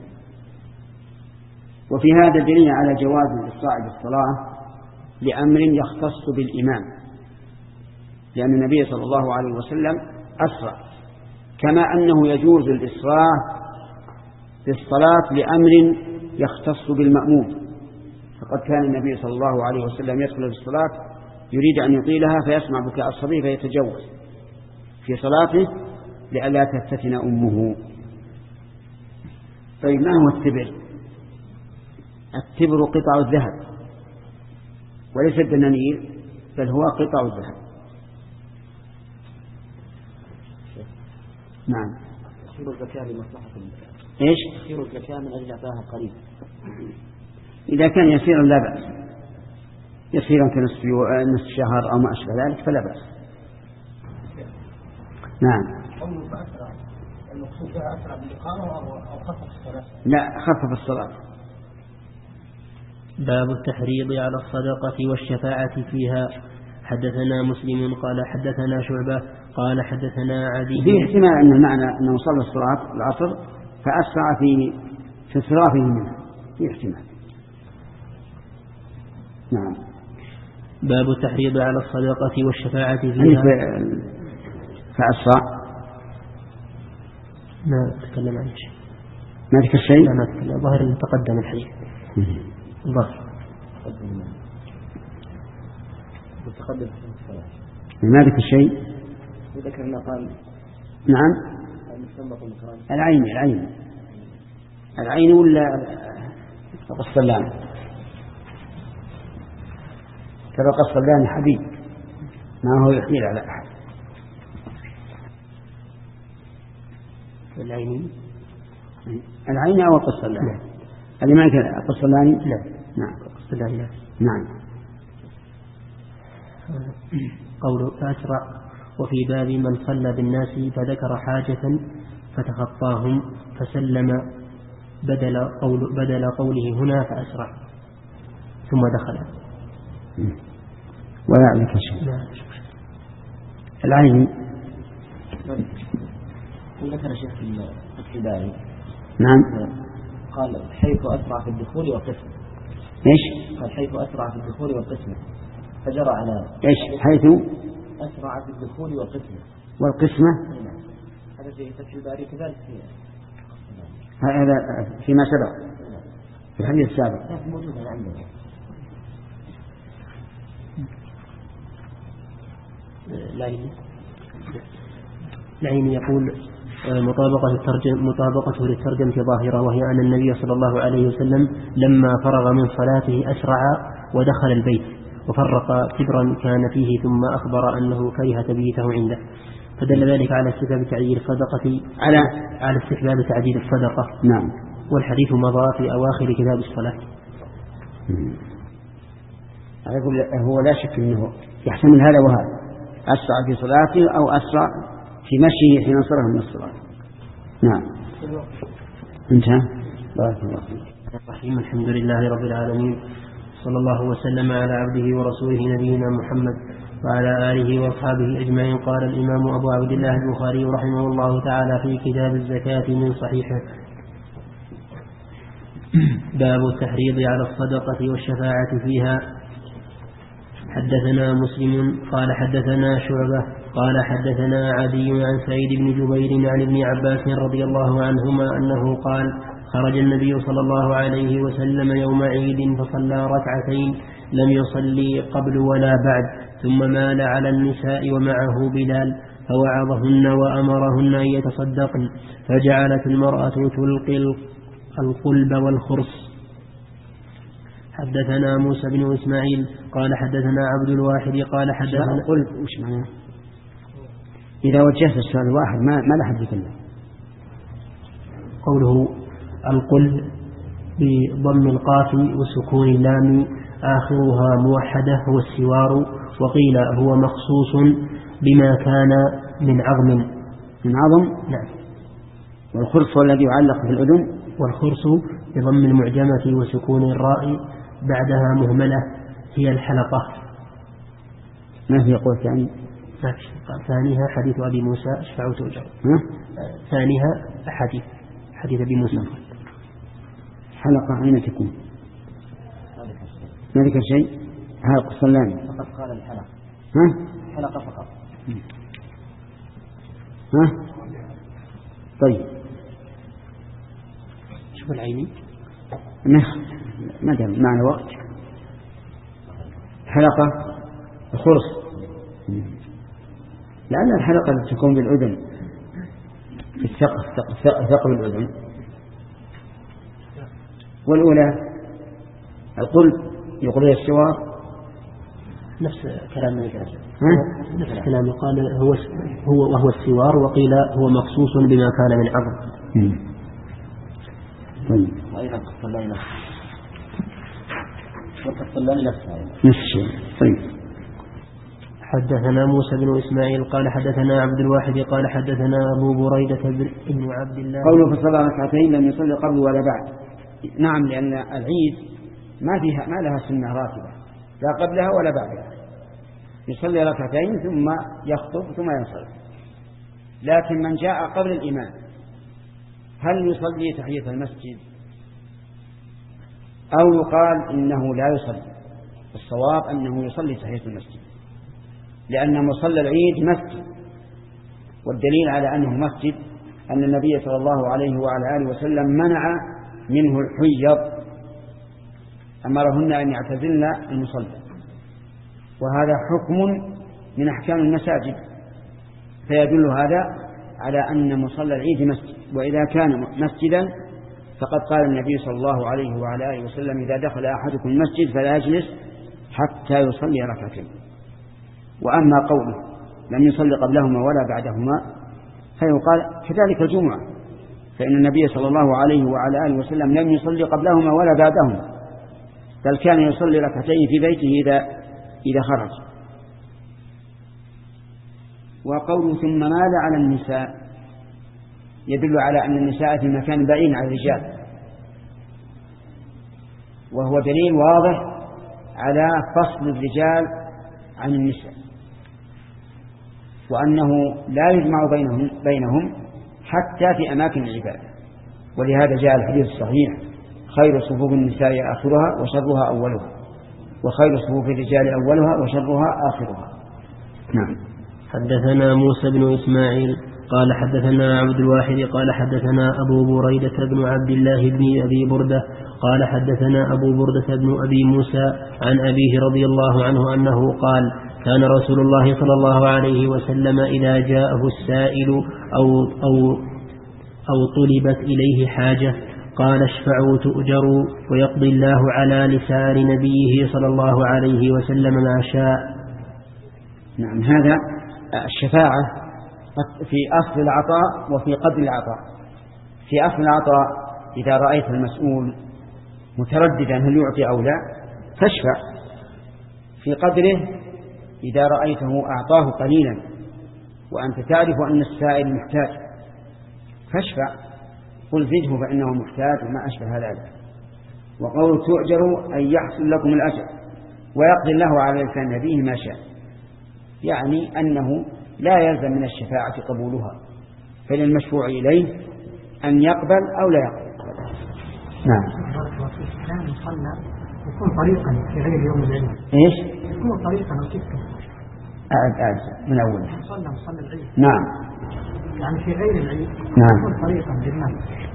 وفي هذا دليل على جواز الإسراع بالصلاة لأمر يختص بالإمام، لأن النبي صلى الله عليه وسلم أسرع، كما أنه يجوز الإسراع بالصلاة لأمر يختص بالمأموم. فقد كان النبي صلى الله عليه وسلم يدخل في الصلاة يريد أن يطيلها فيسمع بكاء الصبي فيتجوز في صلاته لئلا تفتتن أمه. طيب ما هو التبر؟ التبر قطع الذهب وليس الدنانير، بل هو قطع الذهب. نعم. تأخير الزكاة لمصلحة إيش؟ تأخير الزكاة من أجل أعطاها قريب. إذا كان يسيرا لا بأس، يسيرا كنصف نصف شهر أو ما أشبه ذلك فلا بأس. نعم. المقصود فيها أسرع بالإقامة أو خفف الصلاة؟ لا، خفف الصلاة. باب التحريض على الصدقة والشفاعة فيها. حدثنا مسلم قال حدثنا شعبة قال حدثنا عدي. في احتمال أن المعنى أنه صلى الصلاة العصر فأسرع في في انصرافه منها، في احتمال. نعم. باب التحريض على الصدقة والشفاعة فيها. فأسرع ما تكلم عن شيء. ما ذكر شيء؟ لا ما تكلم، ظاهر أن تقدم الحديث. ظاهر. متقدم في الصلاة. ما ذكر شيء؟ وذكرنا قال. نعم. العين العين العين ولا القصلان؟ ترى القصلان حبيب ما هو يحيل على أحد. العين العين أو القصلان؟ هذه ما كان القصلان؟ لا. نعم. القصلان لا. نعم. قول فأسرع. وفي باب من صلى بالناس فذكر حاجة فتخطاهم فسلم بدل, قول بدل قوله هنا فأسرع ثم دخل. ولا عليك شيء. العين ذكر شيخ في الباري. نعم. قال حيث أسرع في الدخول والقسم. إيش؟ قال حيث أسرع في الدخول والقسم فجرى على إيش حيث أسرع في الدخول والقسم والقسمة. هذا في فتح الباري كذلك فيه. هذا فيما سبق في الحديث السابق. موجود عندنا. العين يقول مطابقة الترجم مطابقته للترجمة ظاهرة، وهي أن النبي صلى الله عليه وسلم لما فرغ من صلاته أسرع ودخل البيت وفرق كبرا كان فيه ثم أخبر أنه كره تبيته عنده، فدل ذلك على استحباب تعجيل الصدقة على على استحباب تعجيل الصدقة. نعم. والحديث مضى في أواخر كتاب الصلاة. يقول هو لا شك أنه يحتمل هذا وهذا، أسرع في صلاته أو أسرع في مشيه حين انصرف من الصلاة. نعم. انتهى. بارك الله فيك. الرحيم. الحمد لله رب العالمين، صلى الله وسلم على عبده ورسوله نبينا محمد وعلى آله وأصحابه أجمعين. قال الإمام أبو عبد الله البخاري رحمه الله تعالى في كتاب الزكاة من صحيحه: باب التحريض على الصدقة والشفاعة فيها. حدثنا مسلم قال حدثنا شعبة قال حدثنا عدي عن سعيد بن جبير عن ابن عباس رضي الله عنهما أنه قال: خرج النبي صلى الله عليه وسلم يوم عيد فصلى ركعتين لم يصلي قبل ولا بعد، ثم مال على النساء ومعه بلال فوعظهن وأمرهن أن يتصدقن، فجعلت المرأة تلقي القلب والخرص. حدثنا موسى بن إسماعيل قال حدثنا عبد الواحد قال حدثنا القلب. وش معناه؟ إذا وجهت السؤال الواحد ما ما له حد يكلم. قوله القلب بضم القاف وسكون اللام آخرها موحدة هو السوار، وقيل هو مخصوص بما كان من عظم. من عظم؟ نعم. والخرص الذي يعلق في الأذن. والخرص بضم المعجمة وسكون الراء بعدها مهملة هي الحلقة. ما في قول ثاني؟ ثانيها حديث أبي موسى اشفع تؤجر. ثانيها حديث حديث أبي موسى. حلقة أين تكون؟ ما ذكر شيء؟ حلقة الصلاني فقط قال الحلقة. ها؟ حلقة فقط. ها؟ طيب. شوف العيني. ما ما دام معنا وقت. حلقة الخرص. لأن الحلقة التي تكون بالأذن في الثقب ثقب الأذن، والأولى القلب يقول السوار. نفس كلام نفس كلام قال هو هو وهو السوار، وقيل هو مخصوص بما كان من عظم. طيب. وأيضا قصلاني نفسه وقصلاني نفسه نفس الشيء. طيب. حدثنا موسى بن إسماعيل قال حدثنا عبد الواحد قال حدثنا أبو بريدة بن عبد الله. قوله فصلى ركعتين لم يصلي قبل ولا بعد. نعم، لأن العيد ما فيها ما لها سنة راتبة لا قبلها ولا بعدها، يصلي ركعتين ثم يخطب ثم ينصرف. لكن من جاء قبل الإمام هل يصلي تحية المسجد أو يقال إنه لا يصلي؟ الصواب أنه يصلي تحية المسجد، لأن مصلى العيد مسجد، والدليل على أنه مسجد أن النبي صلى الله عليه وعلى آله وسلم منع منه الحيض، أمرهن أن يعتزلن المصلى، وهذا حكم من أحكام المساجد، فيدل هذا على أن مصلى العيد مسجد. وإذا كان مسجدا فقد قال النبي صلى الله عليه وعلى آله وسلم: إذا دخل أحدكم المسجد فلا يجلس حتى يصلي ركعتين. وأما قوله لم يصلي قبلهما ولا بعدهما فيقال كذلك الجمعة، فإن النبي صلى الله عليه وعلى آله وسلم لم يصلي قبلهما ولا بعدهما، بل كان يصلي ركعتين في بيته إذا إذا خرج. وقوله ثم ماذا على النساء يدل على أن النساء في مكان بعيد عن الرجال، وهو دليل واضح على فصل الرجال عن النساء، وأنه لا يجمع بينهم, بينهم حتى في أماكن العبادة. ولهذا جاء الحديث الصحيح: خير صفوف النساء آخرها وشرها أولها، وخير صفوف الرجال أولها وشرها آخرها. نعم. حدثنا موسى بن إسماعيل قال حدثنا عبد الواحد قال حدثنا أبو بريدة بن عبد الله بن أبي بردة قال حدثنا أبو بردة بن أبي موسى عن أبيه رضي الله عنه أنه قال: كان رسول الله صلى الله عليه وسلم إذا جاءه السائل أو, أو, أو طلبت إليه حاجة قال: اشفعوا تؤجروا ويقضي الله على لسان نبيه صلى الله عليه وسلم ما شاء. نعم. هذا الشفاعة في أصل العطاء وفي قدر العطاء. في أصل العطاء إذا رأيت المسؤول مترددا هل يعطي أو لا فاشفع. في قدره إذا رأيته أعطاه قليلا وأنت تعرف أن السائل محتاج فاشفع، قل زده فإنه محتاج وما أشبه ذلك. وقول تؤجروا أن يحصل لكم الأجر ويقضي الله على لسان نبيه ما شاء، يعني أنه لا يلزم من الشفاعة قبولها، فللمشفوع إليه أن يقبل أو لا يقبل. نعم. كان يصلى يكون طريقا في غير يوم العيد. إيش؟ يكون طريقا أو كيف؟ أعد أعد من أول. صلى مصلى العيد. نعم. يعني في غير العيد. نعم. يكون طريقا للناس.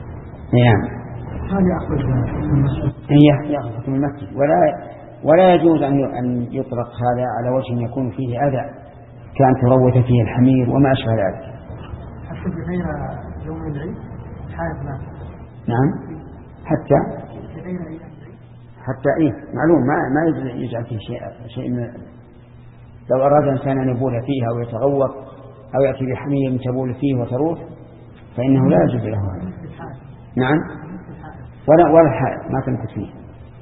نعم. هل يأخذ من المسجد؟ هي يأخذ من المسجد، ولا ولا يجوز أن يطلق هذا على وجه يكون فيه أذى كان تروث فيه الحمير وما أشبه ذلك. حتى غير يوم العيد حائط لا. نعم. حتى في غير أيام حتى إيه معلوم ما ما يجعل فيه شيء شيء من. لو أراد إنسان أن يبول فيه أو يتغوط أو يأتي بحمير تبول فيه وتروح فإنه لا يجوز له هذا. نعم. ولا ولا حائط ما تنكت فيه.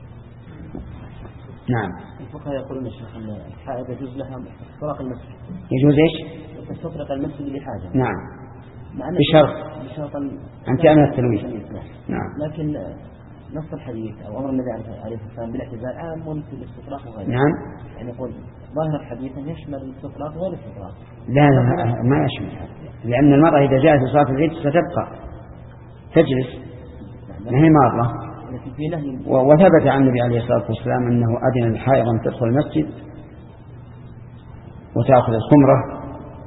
نعم. الفقهاء يقولون الشيخ أن الحائط يجوز لها استطراق المسجد. يجوز إيش؟ تستطرق المسجد لحاجة. نعم. بشرط بشرط أن تعمل التلويث. نعم. لكن نص الحديث أو أمر النبي عليه الصلاة والسلام بالاعتزال عام في الاستطراق وغيره. نعم. يعني يقول ظاهر الحديث أن يشمل الاستطراق وغير الاستطراق. لا لا ما يشمل، لأن المرأة إذا جاءت لصلاة العيد ستبقى تجلس ما هي مارة. وثبت عن النبي عليه الصلاة والسلام أنه أذن الحائض أن تدخل المسجد وتأخذ الخمرة.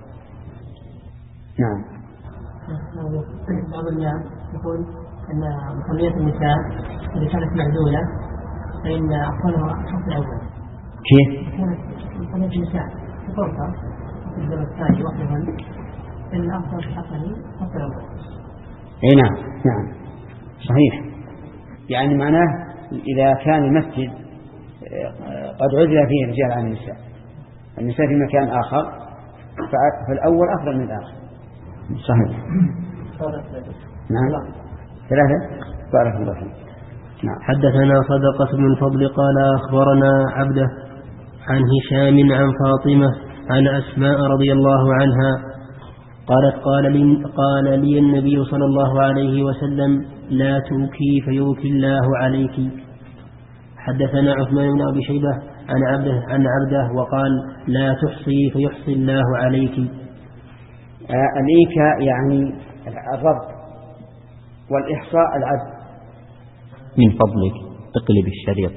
نعم. بعض الناس يقول أن مصلية النساء إذا كانت معدولة فإن أفضلها الصف الأول. كيف؟ كانت مصلية النساء في غرفة في الدور الثاني وحدهن فإن أفضل حقني الصف الأول. أي نعم. نعم صحيح. يعني معناه إذا كان المسجد قد عزل فيه الرجال عن النساء، النساء في مكان آخر فالأول أفضل من الآخر. صحيح. نعم. ثلاثة. بارك الله فيك. نعم. حدثنا صدقة بن الفضل قال أخبرنا عبده عن هشام عن فاطمة عن أسماء رضي الله عنها قالت قال لي, قال لي النبي صلى الله عليه وسلم: لا توكي فيوكي الله عليك. حدثنا عثمان بن أبي شيبة عن عبده عن عبده وقال: لا تحصي فيحصي الله عليك. عليك يعني الربط، والإحصاء العدل. من فضلك اقلب الشريط.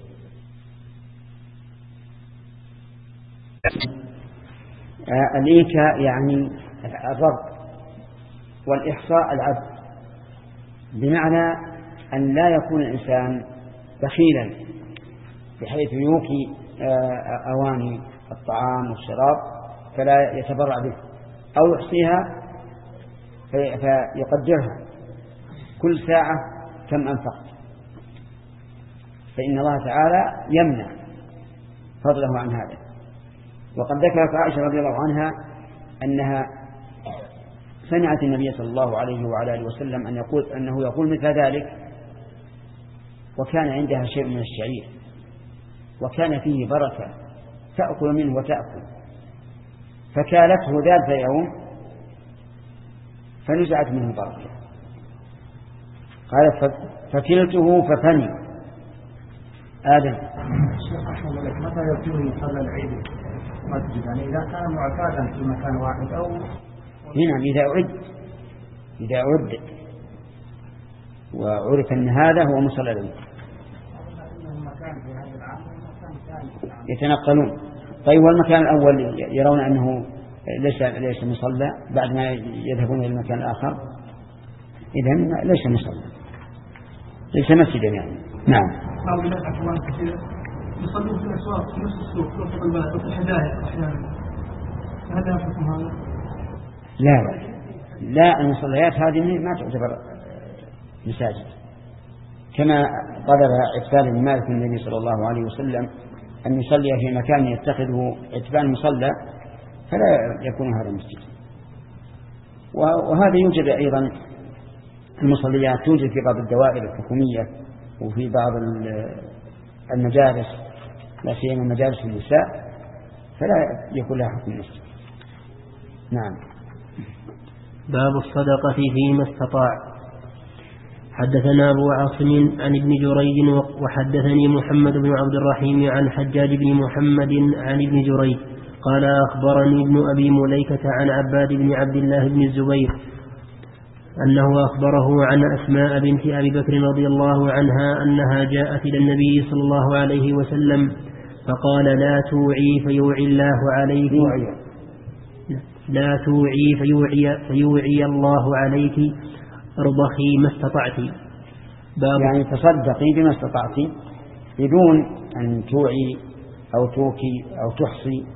عليك يعني الربط، والإحصاء العدل، بمعنى أن لا يكون الإنسان بخيلا بحيث يوكي أواني الطعام والشراب فلا يتبرع به، أو يحصيها فيقدرها كل ساعة كم أنفقت، فإن الله تعالى يمنع فضله عن هذا. وقد ذكرت عائشة رضي الله عنها أنها سمعت النبي صلى الله عليه وعلى آله وسلم أن يقول أنه يقول مثل ذلك، وكان عندها شيء من الشعير وكان فيه بركة تأكل منه وتأكل، فكالته ذات يوم فنزعت منه البركة، قالت فكلته ففني، آدم. الشيخ أحمد لك متى يكون يصلى العيد مسجد؟ يعني إذا كان معتادا في مكان واحد أو هنا إذا أعد إذا أعد وعرف أن هذا هو مصلى العيد يتنقلون. طيب والمكان الأول يرون أنه ليس ليس مصلى بعد ما يذهبون إلى المكان الآخر، إذن ليس مصلى، ليس مسجدا يعني. نعم. بعض الناس أحيانا كثير يصلون في الأسواق في نفس السوق في وسط البلد وفي الحدائق أحيانا، هذا يحكم هذا؟ لا لا، المصليات هذه ما تعتبر مساجد، كما طلب إرسال مالك النبي صلى الله عليه وسلم أن يصلي في مكان يتخذه اتبان مصلى فلا يكون هذا مسجد. وهذا يوجد أيضا المصليات توجد في بعض الدوائر الحكومية وفي بعض المجالس، لا سيما مجالس النساء، فلا يكون لها حكم مسجد. نعم. باب الصدقة فيما استطاع. حدثنا أبو عاصم عن ابن جريج وحدثني محمد بن عبد الرحيم عن حجاج بن محمد عن ابن جريج قال أخبرني ابن أبي مليكة عن عباد بن عبد الله بن الزبير أنه أخبره عن أسماء بنت أبي بكر رضي الله عنها أنها جاءت إلى النبي صلى الله عليه وسلم فقال لا توعي فيوعي الله عليك، لا توعي فيوعي, فيوعي الله عليك ارضخي ما استطعت. يعني تصدقي بما استطعت بدون أن توعي أو توكي أو تحصي.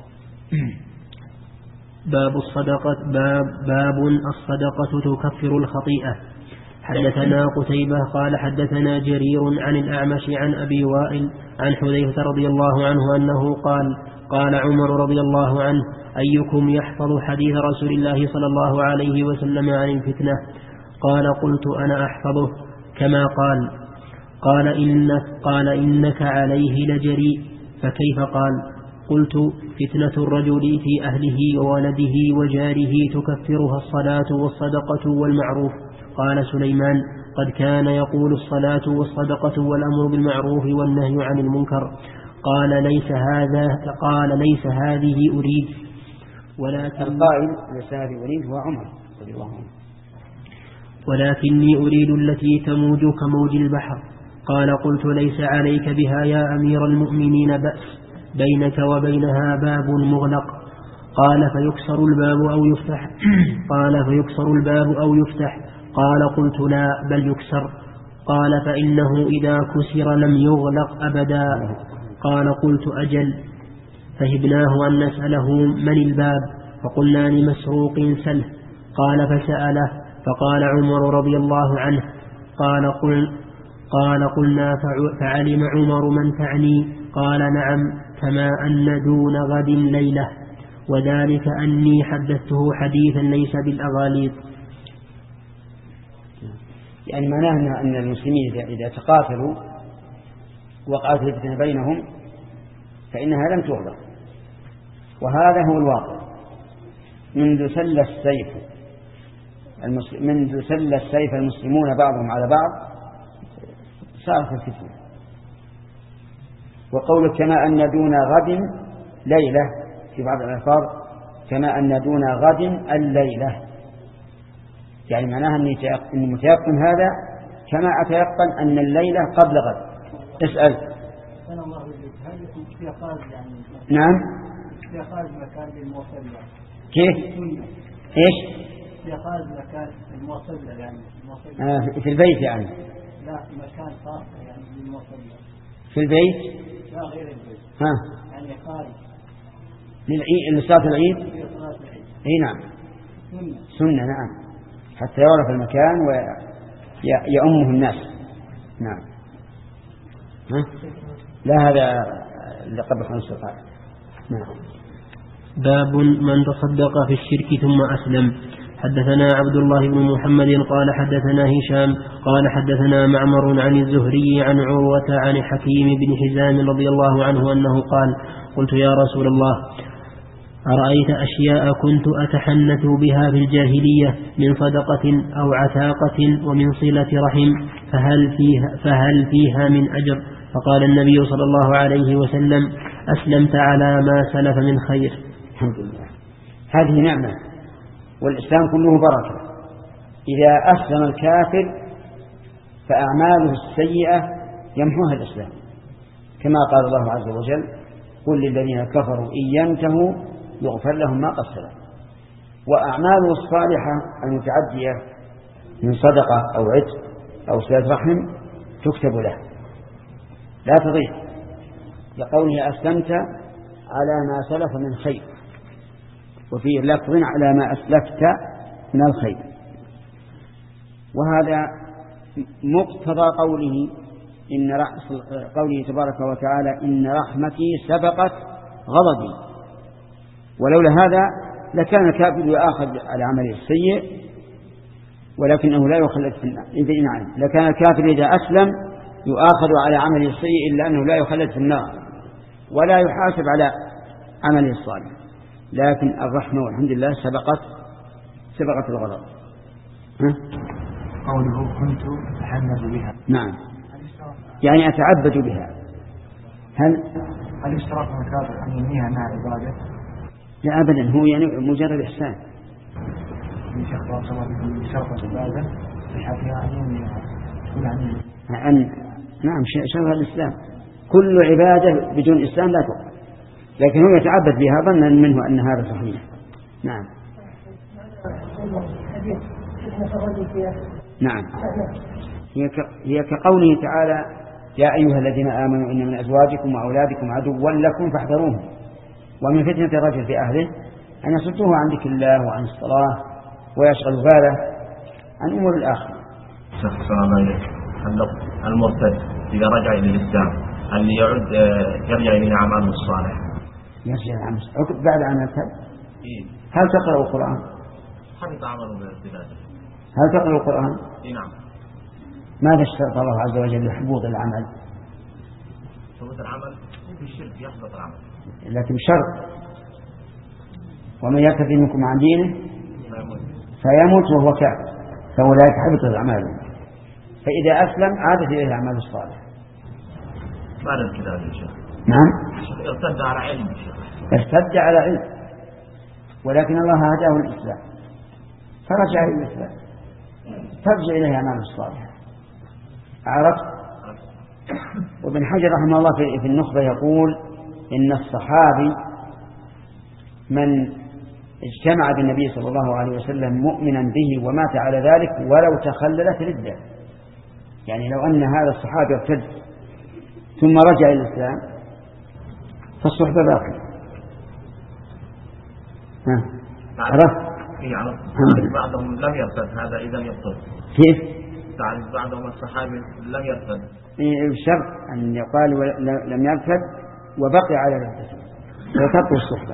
باب الصدقة. باب, باب الصدقة تكفر الخطيئة. حدثنا قتيبة قال حدثنا جرير عن الأعمش عن أبي وائل عن حذيفة رضي الله عنه أنه قال قال عمر رضي الله عنه أيكم يحفظ حديث رسول الله صلى الله عليه وسلم عن الفتنة؟ قال قلت أنا أحفظه كما قال. قال إنك, قال إنك عليه لجريء. فكيف؟ قال قلت فتنة الرجل في أهله وولده وجاره تكفرها الصلاة والصدقة والمعروف. قال سليمان قد كان يقول الصلاة والصدقة والأمر بالمعروف والنهي عن المنكر. قال ليس هذا قال ليس هذه أريد ولكن القائل ليس هذه أريد هو عمر رضي الله عنه، ولكني أريد التي تموج كموج البحر. قال قلت ليس عليك بها يا أمير المؤمنين بأس، بينك وبينها باب مغلق. قال فيكسر الباب أو يفتح قال فيكسر الباب أو يفتح. قال قلت لا بل يكسر. قال فإنه إذا كسر لم يغلق أبدا. قال قلت أجل. فهبناه أن نسأله من الباب، فقلنا لمسروق سله. قال فسأله فقال عمر رضي الله عنه قال قل قال قلنا فعلم عمر من تعني؟ قال نعم كما أن دون غد ليلة، وذلك أني حدثته حديثا ليس بالأغاليط. يعني معناه أن المسلمين إذا تقاتلوا وقعت الفتنة بينهم فإنها لم تغلق، وهذا هو الواقع. منذ سل السيف منذ سل السيف المسلمون بعضهم على بعض صارت الفتنة. وقولك كما أن دون غد ليلة في بعض الألفاظ كما أن دون غد الليلة، يعني معناها أني متيقن هذا كما أتيقن أن الليلة قبل غد. اسأل. نعم. كيف؟ إيش؟ مكان الموصل يعني آه في البيت يعني؟ لا في مكان خاص يعني الموصل في البيت؟ لا غير البيت. ها. يعني خارج. للعيد لصلاة العيد؟ اي نعم. سنة. سنة نعم، حتى يعرف المكان ويأمه الناس. نعم. ها؟ لا هذا اللي قبل خمس دقائق. نعم. باب من تصدق في الشرك ثم أسلم. حدثنا عبد الله بن محمد قال حدثنا هشام قال حدثنا معمر عن الزهري عن عروة عن حكيم بن حزام رضي الله عنه أنه قال قلت يا رسول الله أرأيت أشياء كنت أتحنث بها في الجاهلية من صدقة أو عتاقة ومن صلة رحم فهل فيها, فهل فيها من أجر؟ فقال النبي صلى الله عليه وسلم: أسلمت على ما سلف من خير. الحمد لله. هذه نعمة، والإسلام كله بركة. إذا أسلم الكافر فأعماله السيئة يمحوها الإسلام، كما قال الله عز وجل: قل للذين كفروا إن ينتهوا يغفر لهم ما قد سلف. وأعماله الصالحة المتعدية من صدقة أو عتق أو صلة رحم تكتب له لا تضيع، لقوله: أسلمت على ما سلف من خير، وفيه لفظ على ما أسلفت من الخير. وهذا مقتضى قوله إن قوله تبارك وتعالى: إن رحمتي سبقت غضبي. ولولا هذا لكان الكافر يؤاخذ على عمله السيء ولكنه لا يخلد في النار. نعم، لكان الكافر إذا أسلم يؤاخذ على عمله السيء إلا أنه لا يخلد في النار ولا يحاسب على عمله الصالح. لكن الرحمة والحمد لله سبقت سبقت الغضب. ها؟ قوله: كنت أتحنث بها. نعم، يعني أتعبد بها. هل هل اشترط من الكافر أن ينهيها أنها عبادة؟ لا أبدا، هو يعني مجرد إحسان. من شرط العبادة صحتها أن نعم شرط الإسلام. كل عبادة بدون إسلام لا تقبل، لكن هو يتعبد بها ظنا منه أن هذا صحيح. نعم نعم هي كقوله تعالى: يا أيها الذين آمنوا إن من أزواجكم وأولادكم عدوا لكم فاحذروهم ومن فتنة الرجل في أهله أن يصدوه عن ذكر الله وعن الصلاة ويشغل باله عن أمور الآخرة. المرتد إذا رجع إلى الإسلام هل يعود يرجع إلى أعماله الصالح؟ يرجع إلى أعماله بعد أن يرتد. هل تقرأ القرآن؟ حدث عمله بالارتداد. هل تقرأ القرآن؟ نعم. ماذا اشترط الله عز وجل لحبوط العمل؟ حبوط العمل في الشرك يحبط العمل، لكن شرط: ومن يرتد منكم عن دينه فيموت وهو كافر فأولئك حبطت أعمالهم. فإذا أسلم عادت إليه الأعمال الصالحة. بعد الكتاب إن شاء الله. نعم. ارتد على علم. ارتد على علم، ولكن الله هداه الإسلام فرجع إلى الإسلام، ترجع إليه الأعمال الصالحة. عرفت؟ وابن حجر رحمه الله في النخبة يقول إن الصحابي من اجتمع بالنبي صلى الله عليه وسلم مؤمنا به ومات على ذلك ولو تخللت ردة، يعني لو أن هذا الصحابي ارتد ثم رجع إلى الإسلام فالصحبة باقية. عرفت؟ بعضهم لم يرتد، هذا إذا يبطل. كيف؟ تعرف بعضهم الصحابي لم يرتد. الشرط أن يقال لم يرتد وبقي على ردته وتبقى الصحبة.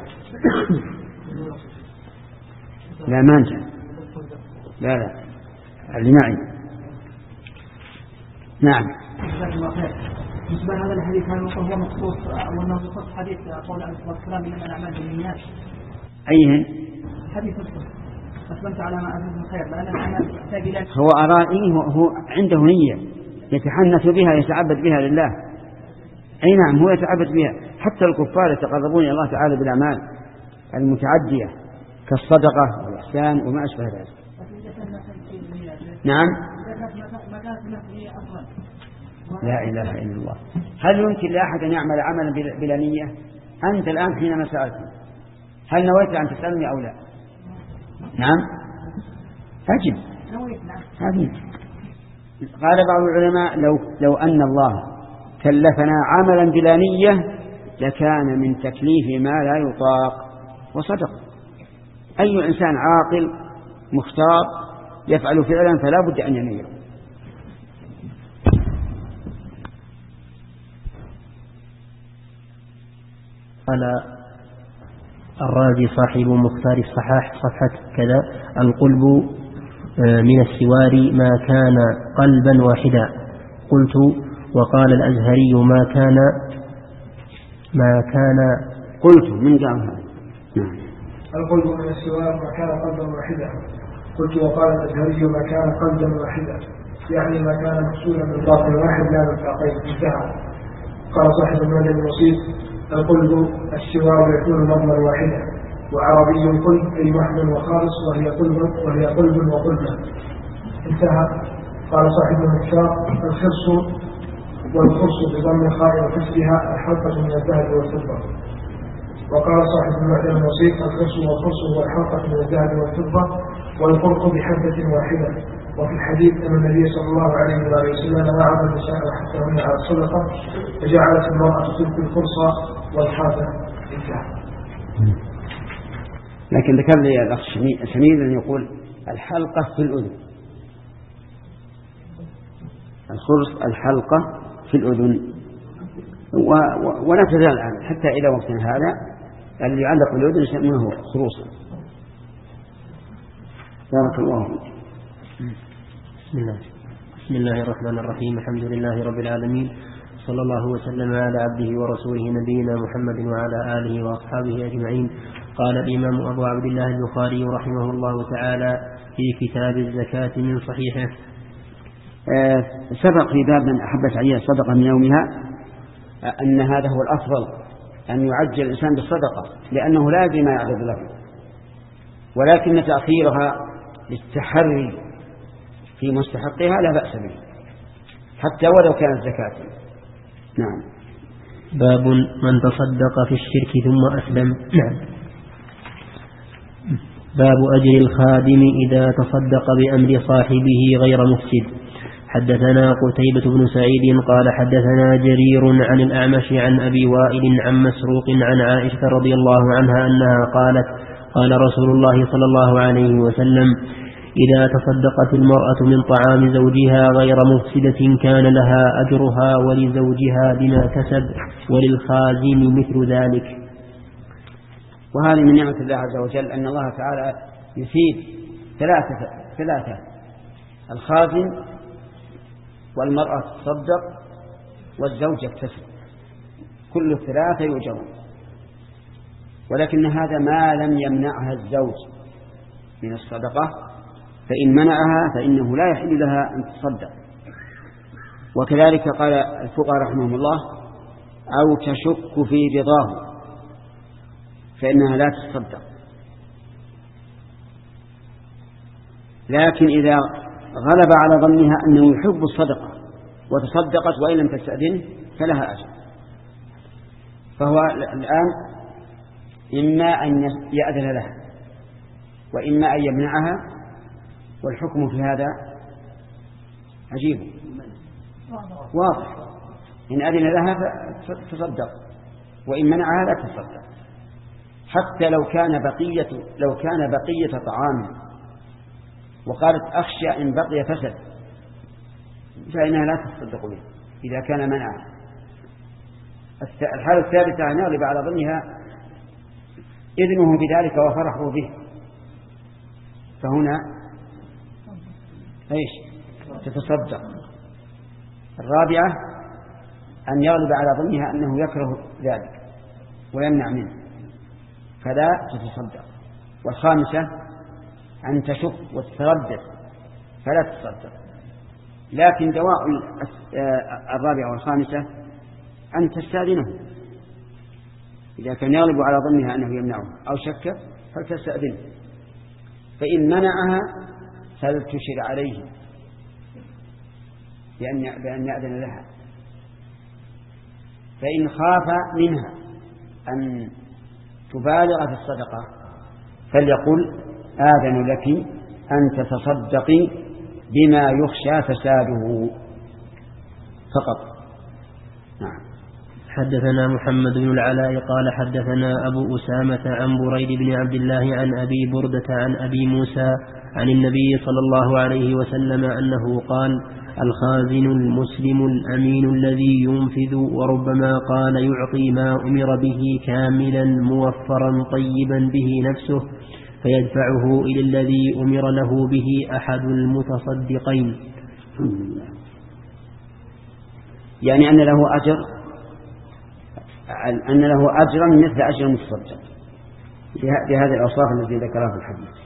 لا مانع، لا لا اللي معي. نعم. بالنسبة لهذا الحديث هل هو مخصوص أو أنه مخصوص حديث قول عليه الصلاة والسلام إنما الأعمال بالنيات؟ أيهن؟ حديث أسلمت على ما أسلمت من خير، لأن الأعمال تحتاج إلى هو أرائي، هو عنده نية يتحنث بها يتعبد بها لله. أي نعم، هو يتعبد بها. حتى الكفار يتقربون إلى الله تعالى بالأعمال المتعدية كالصدقة والإحسان وما أشبه ذلك. نعم. لا إله إلا الله. هل يمكن لأحد أن يعمل عملا بلا نية؟ أنت الآن حينما سألتني هل نويت أن تسألني أو لا؟ نعم أجب. هذه قال بعض العلماء لو, لو أن الله كلفنا عملا بلا نية لكان من تكليف ما لا يطاق. وصدق. أي إنسان عاقل مختار يفعل فعلا فلا بد أن ينيه. قال الرازي صاحب مختار الصحاح صفحة كذا: القلب من السوار ما كان قلبا واحدا. قلت: وقال الأزهري ما كان ما كان قلت من قامها. القلب من السوار ما كان قلبا واحدا. قلت: وقال الأزهري ما كان قلبا واحدا، يعني ما كان مقصودا من باطن واحد لا من ساقين. انتهى. قال صاحب المعنى الوسيط: القلب السوار يكون مضمر واحدة، وعربي قلب أي محض وخالص، وهي قلب وهي قلب وقلبة. انتهى. قال صاحب المختار: الخرص والخرص بضم الخاء وكسرها الحلقة من الذهب والفضة. وقال صاحب المعنى الوسيط: الخرص والخرص هو الحلقة من الذهب والفضة، والفرق بحبة واحدة. وفي الحديث أن النبي صلى الله عليه وآله وسلم وعظ النساء وحثهن على الصدقة، فجعلت المرأة تلك الفرصة والحافة. انتهى. لكن ذكر لي الأخ سمير أن يقول الحلقة في الأذن، الخرص الحلقة في الأذن، ولا تزال الآن حتى إلى وقتنا هذا اللي يعلق بالأذن يسمونه خروصا. بارك الله فيك. بسم الله بسم الله الرحمن الرحيم. الحمد لله رب العالمين، صلى الله وسلم على عبده ورسوله نبينا محمد وعلى آله وأصحابه أجمعين. قال الإمام أبو عبد الله البخاري رحمه الله تعالى في كتاب الزكاة من صحيحه: آه سبق في باب من أحبت عليه الصدقة من يومها أن هذا هو الأفضل، أن يعجل الإنسان بالصدقة لأنه لا يدري ما يعرض له، ولكن تأخيرها للتحري في مستحقها لا بأس به حتى ولو كانت زكاة. نعم. باب من تصدق في الشرك ثم أسلم. نعم. باب أجر الخادم إذا تصدق بأمر صاحبه غير مفسد. حدثنا قتيبة بن سعيد قال حدثنا جرير عن الأعمش عن أبي وائل عن مسروق عن عائشة رضي الله عنها أنها قالت: قال رسول الله صلى الله عليه وسلم: إذا تصدقت المرأة من طعام زوجها غير مفسدة كان لها أجرها ولزوجها بما كسب وللخازن مثل ذلك. وهذه من نعمة الله عز وجل أن الله تعالى يفيد ثلاثة ثلاثة الخازن والمرأة تصدق والزوج يكتسب، كل الثلاثة يؤجرون، ولكن هذا ما لم يمنعها الزوج من الصدقة، فإن منعها فإنه لا يحل لها أن تصدق. وكذلك قال الفقهاء رحمهم الله: أو تشك في رضاه فإنها لا تصدق. لكن إذا غلب على ظنها أنه يحب الصدقة وتصدقت وإن لم تستأذنه فلها أجر. فهو الآن إما أن يأذن لها وإما أن يمنعها، والحكم في هذا عجيب واضح: إن أذن لها فتصدق وإن منعها لا تصدق، حتى لو كان بقية لو كان بقية طعام وقالت أخشى إن بقي فسد فإنها لا تصدق به إذا كان منعها. الحالة الثالثة أن يغلب على ظنها إذنه بذلك وفرحه به، فهنا ايش تتصدق. الرابعة أن يغلب على ظنها أنه يكره ذلك ويمنع منه فلا تتصدق. والخامسة أن تشك وتتردد فلا تتصدق. لكن دواء الرابعة والخامسة أن تستأذنه إذا كان يغلب على ظنها أنه يمنعه أو شك فلتستأذنه، فإن منعها فلتشر عليه بأن, بأن يأذن لها. فإن خاف منها أن تبالغ في الصدقة فليقل: آذن لك أن تتصدقي بما يخشى فساده فقط. نعم. حدثنا محمد بن العلاء قال حدثنا أبو أسامة عن بريد بن عبد الله عن أبي بردة عن أبي موسى عن النبي صلى الله عليه وسلم أنه قال: الخازن المسلم الأمين الذي ينفذ، وربما قال يعطي ما أمر به كاملا موفرا طيبا به نفسه فيدفعه إلى الذي أمر له به أحد المتصدقين. يعني أن له أجر أن له أجرا مثل أجر المتصدق بهذه الأوصاف التي ذكرها في الحديث.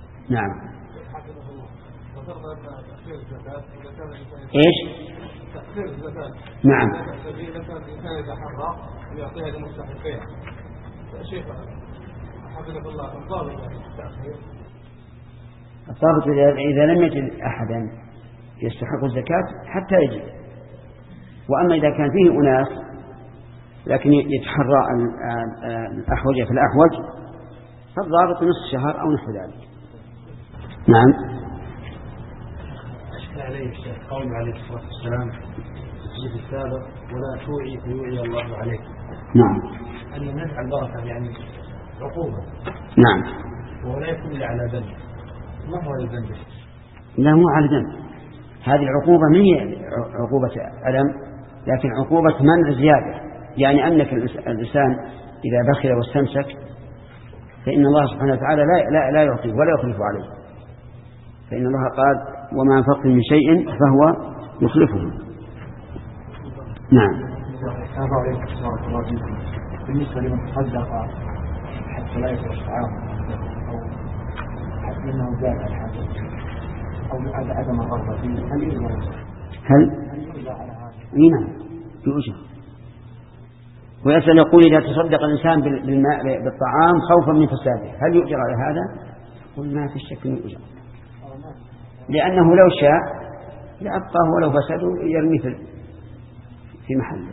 نعم. إيش تقصير الزكاة. نعم. إذا كان الإنسان إذا حرى ويعطيها لمستحقين. شيخ حفظك الله الضابط التأخير. الضابط إذا لم يجد أحدا يستحق الزكاة حتى يجد. وأما إذا كان فيه أناس لكن يتحرى الأحوج في الأحوج فالضابط نصف شهر أو نحو ذلك. نعم. أشكى عليه الشيخ قول عليه الصلاة والسلام في السابق ولا توعي فيوعي الله عليك. نعم. أن يمنع البركة يعني عقوبة. نعم. ولا يكون على ذنب. ما هو الذنب؟ لا مو على ذنب. هذه العقوبة ما هي عقوبة ألم لكن عقوبة منع زيادة. يعني أنك الإنسان إذا بخل واستمسك فإن الله سبحانه وتعالى لا لا لا يعطيه ولا يخلف عليه. فإن الله قال وما أنفقتم من شيء فهو يخلفه. نعم. بالنسبة لمن تصدق حتى لا يكون طعام أو حتى أنه زاد على حاجة أو عدم الرغبة فيه هل يجب هل نعم يؤجر. ويسأل يقول إذا تصدق الإنسان بالماء بالطعام خوفا من فساده هل يؤجر على هذا؟ قل ما في شك من يؤجر لأنه لو شاء لأبقاه ولو فسده يرمي في محله.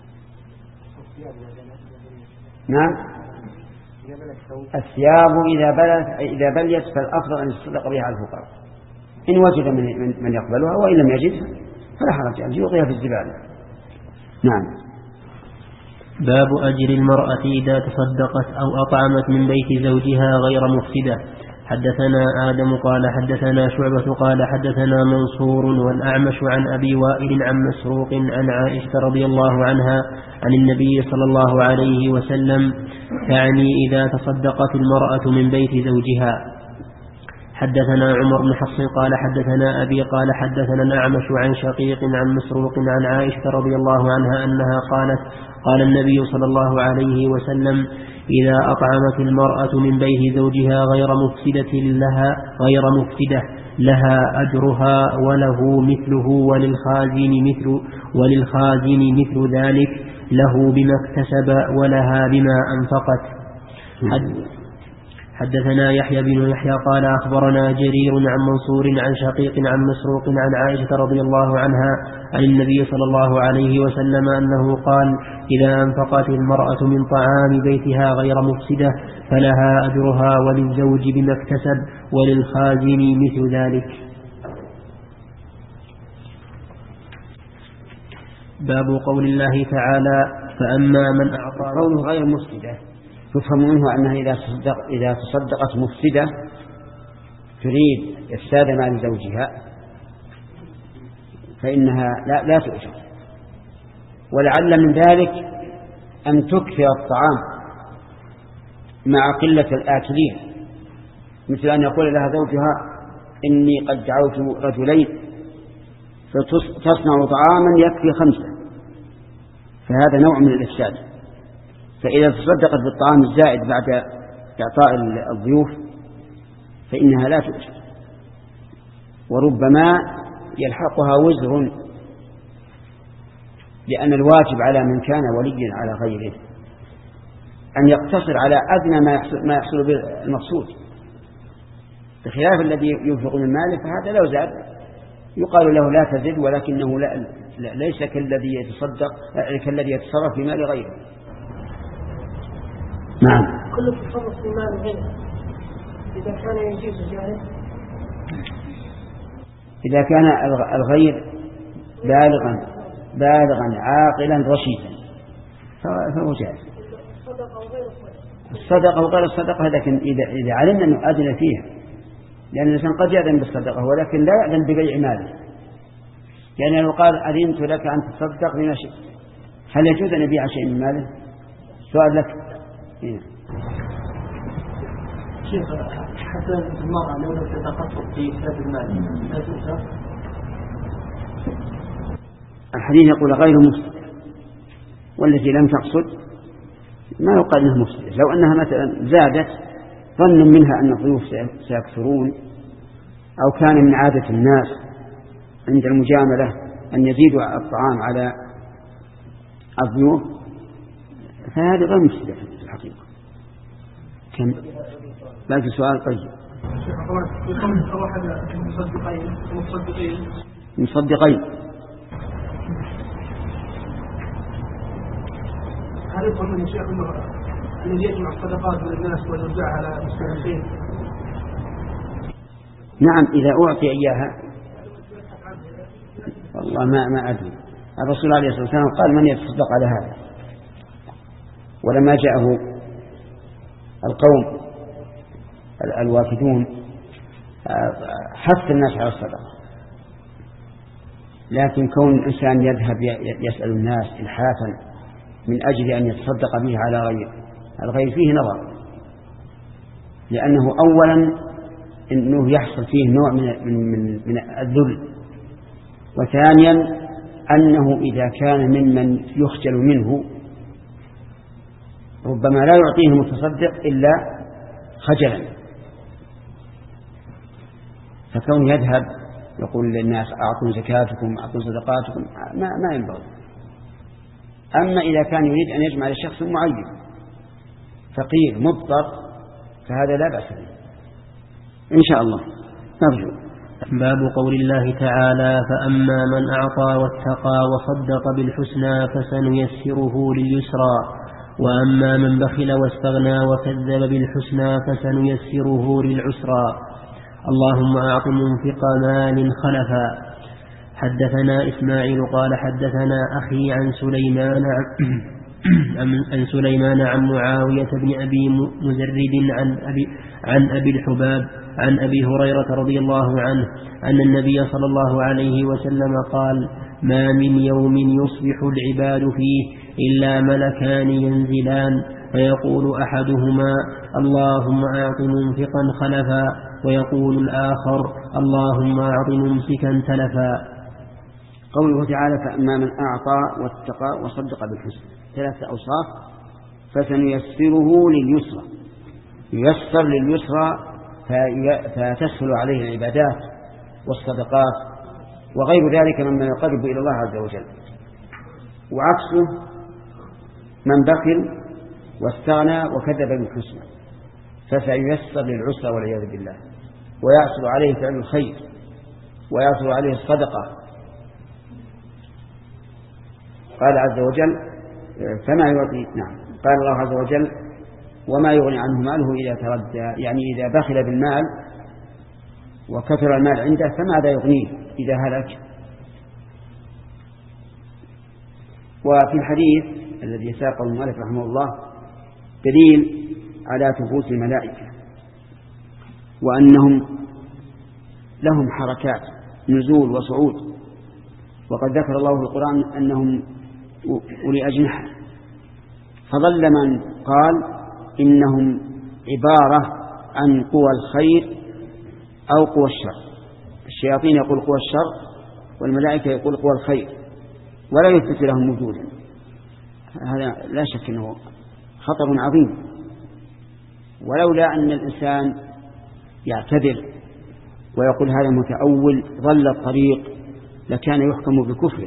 نعم. الثياب إذا بلت إذا بليت فالأفضل أن يتصدق بها على الفقراء إن وجد من من يقبلها وإن لم يجد فلا حرج أن يلقيها في الزبالة. نعم. باب أجر المرأة إذا تصدقت أو أطعمت من بيت زوجها غير مفسدة. حدثنا آدم قال حدثنا شعبة قال حدثنا منصور والأعمش عن أبي وائل عن مسروق عن عائشة رضي الله عنها عن النبي صلى الله عليه وسلم تعني إذا تصدقت المرأة من بيت زوجها. حدثنا عمر بن حفص قال حدثنا أبي قال حدثنا الأعمش عن شقيق عن مسروق عن عائشة رضي الله عنها أنها قالت قال النبي صلى الله عليه وسلم إذا أطعمت المرأة من بيت زوجها غير مفسدة لها غير مفسدة لها أجرها وله مثله وللخازن مثل وللخازن مثل ذلك له بما اكتسب ولها بما أنفقت. حد حدثنا يحيى بن يحيى قال أخبرنا جرير عن منصور عن شقيق عن مسروق عن عائشة رضي الله عنها عن النبي صلى الله عليه وسلم أنه قال إذا أنفقت المرأة من طعام بيتها غير مفسدة فلها أجرها وللزوج بما اكتسب وللخازن مثل ذلك. باب قول الله تعالى فأما من أعطى. قوله غير مفسدة يفهم منه أنها إذا تصدق إذا تصدقت مفسدة تريد إفساد مال زوجها فإنها لا, لا تؤجر. ولعل من ذلك أن تكثر الطعام مع قلة الآكلين مثل أن يقول لها زوجها إني قد دعوت رجلين فتصنع طعاما يكفي خمسة فهذا نوع من الإفساد. فإذا تصدقت بالطعام الزائد بعد إعطاء الضيوف فإنها لا تؤجر وربما يلحقها وزر لأن الواجب على من كان وليا على غيره أن يقتصر على أدنى ما يحصل, ما يحصل بالمقصود بخلاف الذي ينفق من ماله فهذا لو زاد يقال له لا تزد ولكنه لا ليس كالذي يتصدق كالذي يتصرف في مال غيره. نعم. كل تصرف في مال غيره إذا كان يجيز ذلك إذا كان الغير بالغا بالغا عاقلا رشيدا فهو جائز. الصدقة وغير الصدقة لكن إذا إذا علمنا أنه أذن فيها لأن الإنسان قد يأذن بالصدقة ولكن لا يأذن ببيع ماله. يعني لو قال أذنت لك أن تصدق بما شئت هل يجوز أن يبيع شيء من ماله؟ سؤال لك. إيه. شيخ حتى المرأة لو لم تتقصد في إفساد المال لا تؤجر. الحديث يقول غير مفسد والتي لم تقصد ما يقال انها مفسدة. لو أنها مثلا زادت ظن منها أن الضيوف سيكثرون أو كان من عادة الناس عند المجاملة أن يزيدوا الطعام على الضيوف فهذا غير مفسدة في الحقيقة. كم باقي سؤال؟ طيب مصدقين هل يفهم من الشيخ انه الذي يجمع الصدقات من الناس ويوزعها على المستحقين؟ نعم إذا أعطي إياها. والله ما ما أدري. الرسول عليه الصلاة والسلام قال من يتصدق على هذا، ولما جاءه القوم الوافدون حث الناس على الصدقة، لكن كون الإنسان يذهب يسأل الناس إلحافا من أجل أن يتصدق به على غير الغير فيه نظر، لأنه أولا إنه يحصل فيه نوع من من من الذل، وثانيا أنه إذا كان ممن يخجل منه ربما لا يعطيه المتصدق إلا خجلا، فكون يذهب يقول للناس أعطوا زكاتكم أعطوا صدقاتكم ما, ما ينبغي. أما إذا كان يريد أن يجمع لشخص معين فقير مضطر فهذا لا بأس به إن شاء الله. نرجو. باب قول الله تعالى فأما من أعطى واتقى وصدق بالحسنى فسنيسره لليسرى وأما من بخل واستغنى وكذب بالحسنى فسنيسره للعسرى. اللهم أعط منفق مال خلفا. حدثنا إسماعيل قال حدثنا أخي عن سليمان عن سليمان عن معاوية بن أبي مزرد عن أبي, عن أبي الحباب عن أبي هريرة رضي الله عنه أن النبي صلى الله عليه وسلم قال ما من يوم يصبح العباد فيه إلا ملكان ينزلان فيقول أحدهما اللهم أعط منفقا خلفا ويقول الآخر اللهم أعط ممسكا تلفا. قوله تعالى فأما من أعطى واتقى وصدق بالحسنى ثلاثة أوصاف. فسنيسره لليسرى، ييسر لليسرى فتسهل عليه العبادات والصدقات وغير ذلك مما يقرب إلى الله عز وجل. وعكسه من بخل واستغنى وكذب بالحسنى فسييسر للعسرى والعياذ بالله، ويعسر عليه فعل الخير ويعسر عليه الصدقة. قال عز وجل فما يعطي. نعم قال الله عز وجل وما يغني عنه ماله إذا تردى، يعني إذا بخل بالمال وكثر المال عنده فماذا يغنيه إذا هلك. وفي الحديث الذي ساقه المؤلف رحمه الله دليل على ثبوت الملائكة وأنهم لهم حركات نزول وصعود، وقد ذكر الله في القرآن أنهم أولي أجنحة، فظل من قال إنهم عبارة عن قوى الخير أو قوى الشر. الشياطين يقول قوى الشر والملائكة يقول قوى الخير ولا يثبت لهم وجودا. هذا لا شك أنه خطر عظيم، ولولا أن الإنسان يعتذر ويقول هذا متأول ضل الطريق لكان يحكم بكفره.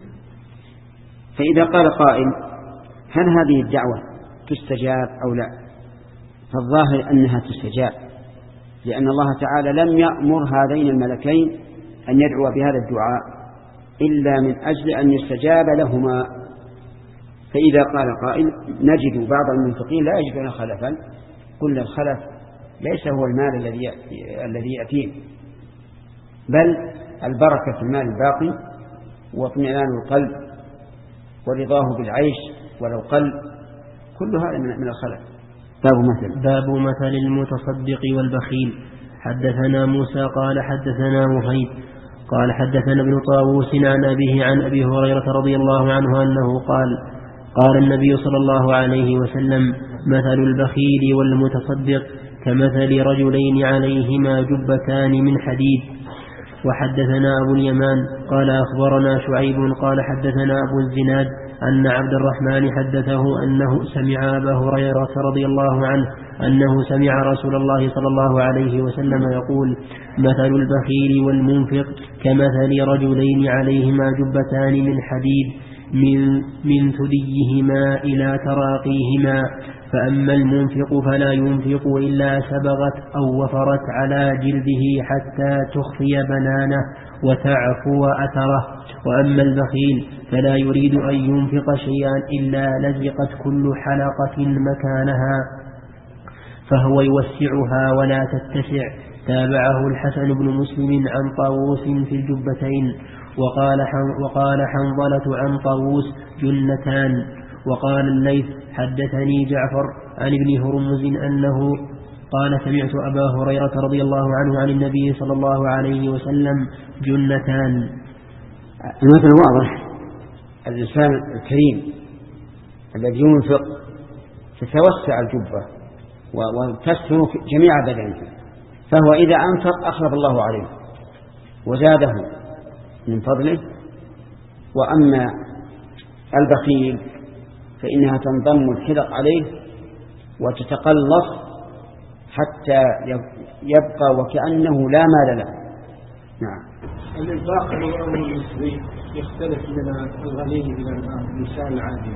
فإذا قال قائل هل هذه الدعوة تستجاب أو لا؟ فالظاهر أنها تستجاب، لأن الله تعالى لم يأمر هذين الملكين أن يدعوا بهذا الدعاء إلا من أجل أن يستجاب لهما. فإذا قال قائل نجد بعض المنفقين لا يجدون خلفا، كل الخلف ليس هو المال الذي الذي يأتيه، بل البركة في المال الباقي واطمئنان القلب ورضاه بالعيش ولو قل، كل هذا من الخلف. باب مثل باب مثل المتصدق والبخيل. حدثنا موسى قال حدثنا مفيد قال حدثنا ابن طاووس عن أبيه عن أبي هريرة رضي الله عنه أنه قال قال النبي صلى الله عليه وسلم مثل البخيل والمتصدق كمثل رجلين عليهما جبتان من حديد. وحدثنا أبو اليمان قال أخبرنا شعيب قال حدثنا أبو الزناد أن عبد الرحمن حدثه أنه سمع أبا هريرة رضي الله عنه أنه سمع رسول الله صلى الله عليه وسلم يقول: مثل البخيل والمنفق كمثل رجلين عليهما جبتان من حديد من, من ثديهما إلى تراقيهما، فأما المنفق فلا ينفق إلا سبغت أو وفرت على جلده حتى تخفي بنانه وتعفو أثره، وأما البخيل فلا يريد أن ينفق شيئا إلا لزقت كل حلقة مكانها فهو يوسعها ولا تتسع. تابعه الحسن بن مسلم عن طاووس في الجبتين، وقال وقال حنظلة عن طاووس جنتان. وقال الليث: حدثني جعفر عن ابن هرمز أنه قال: سمعت أبا هريرة رضي الله عنه عن النبي صلى الله عليه وسلم: جنتان. المثل واضح. الإنسان الكريم الذي ينفق تتوسع الجبة وتستر جميع بدنه، فهو إذا أنفق أخلف الله عليه وزاده من فضله. وأما البخيل فإنها تنضم الحلق عليه وتتقلص حتى يبقى وكأنه لا مال له. نعم. الإنفاق على المسلمين يختلف من الغني إلى الإنسان العادي.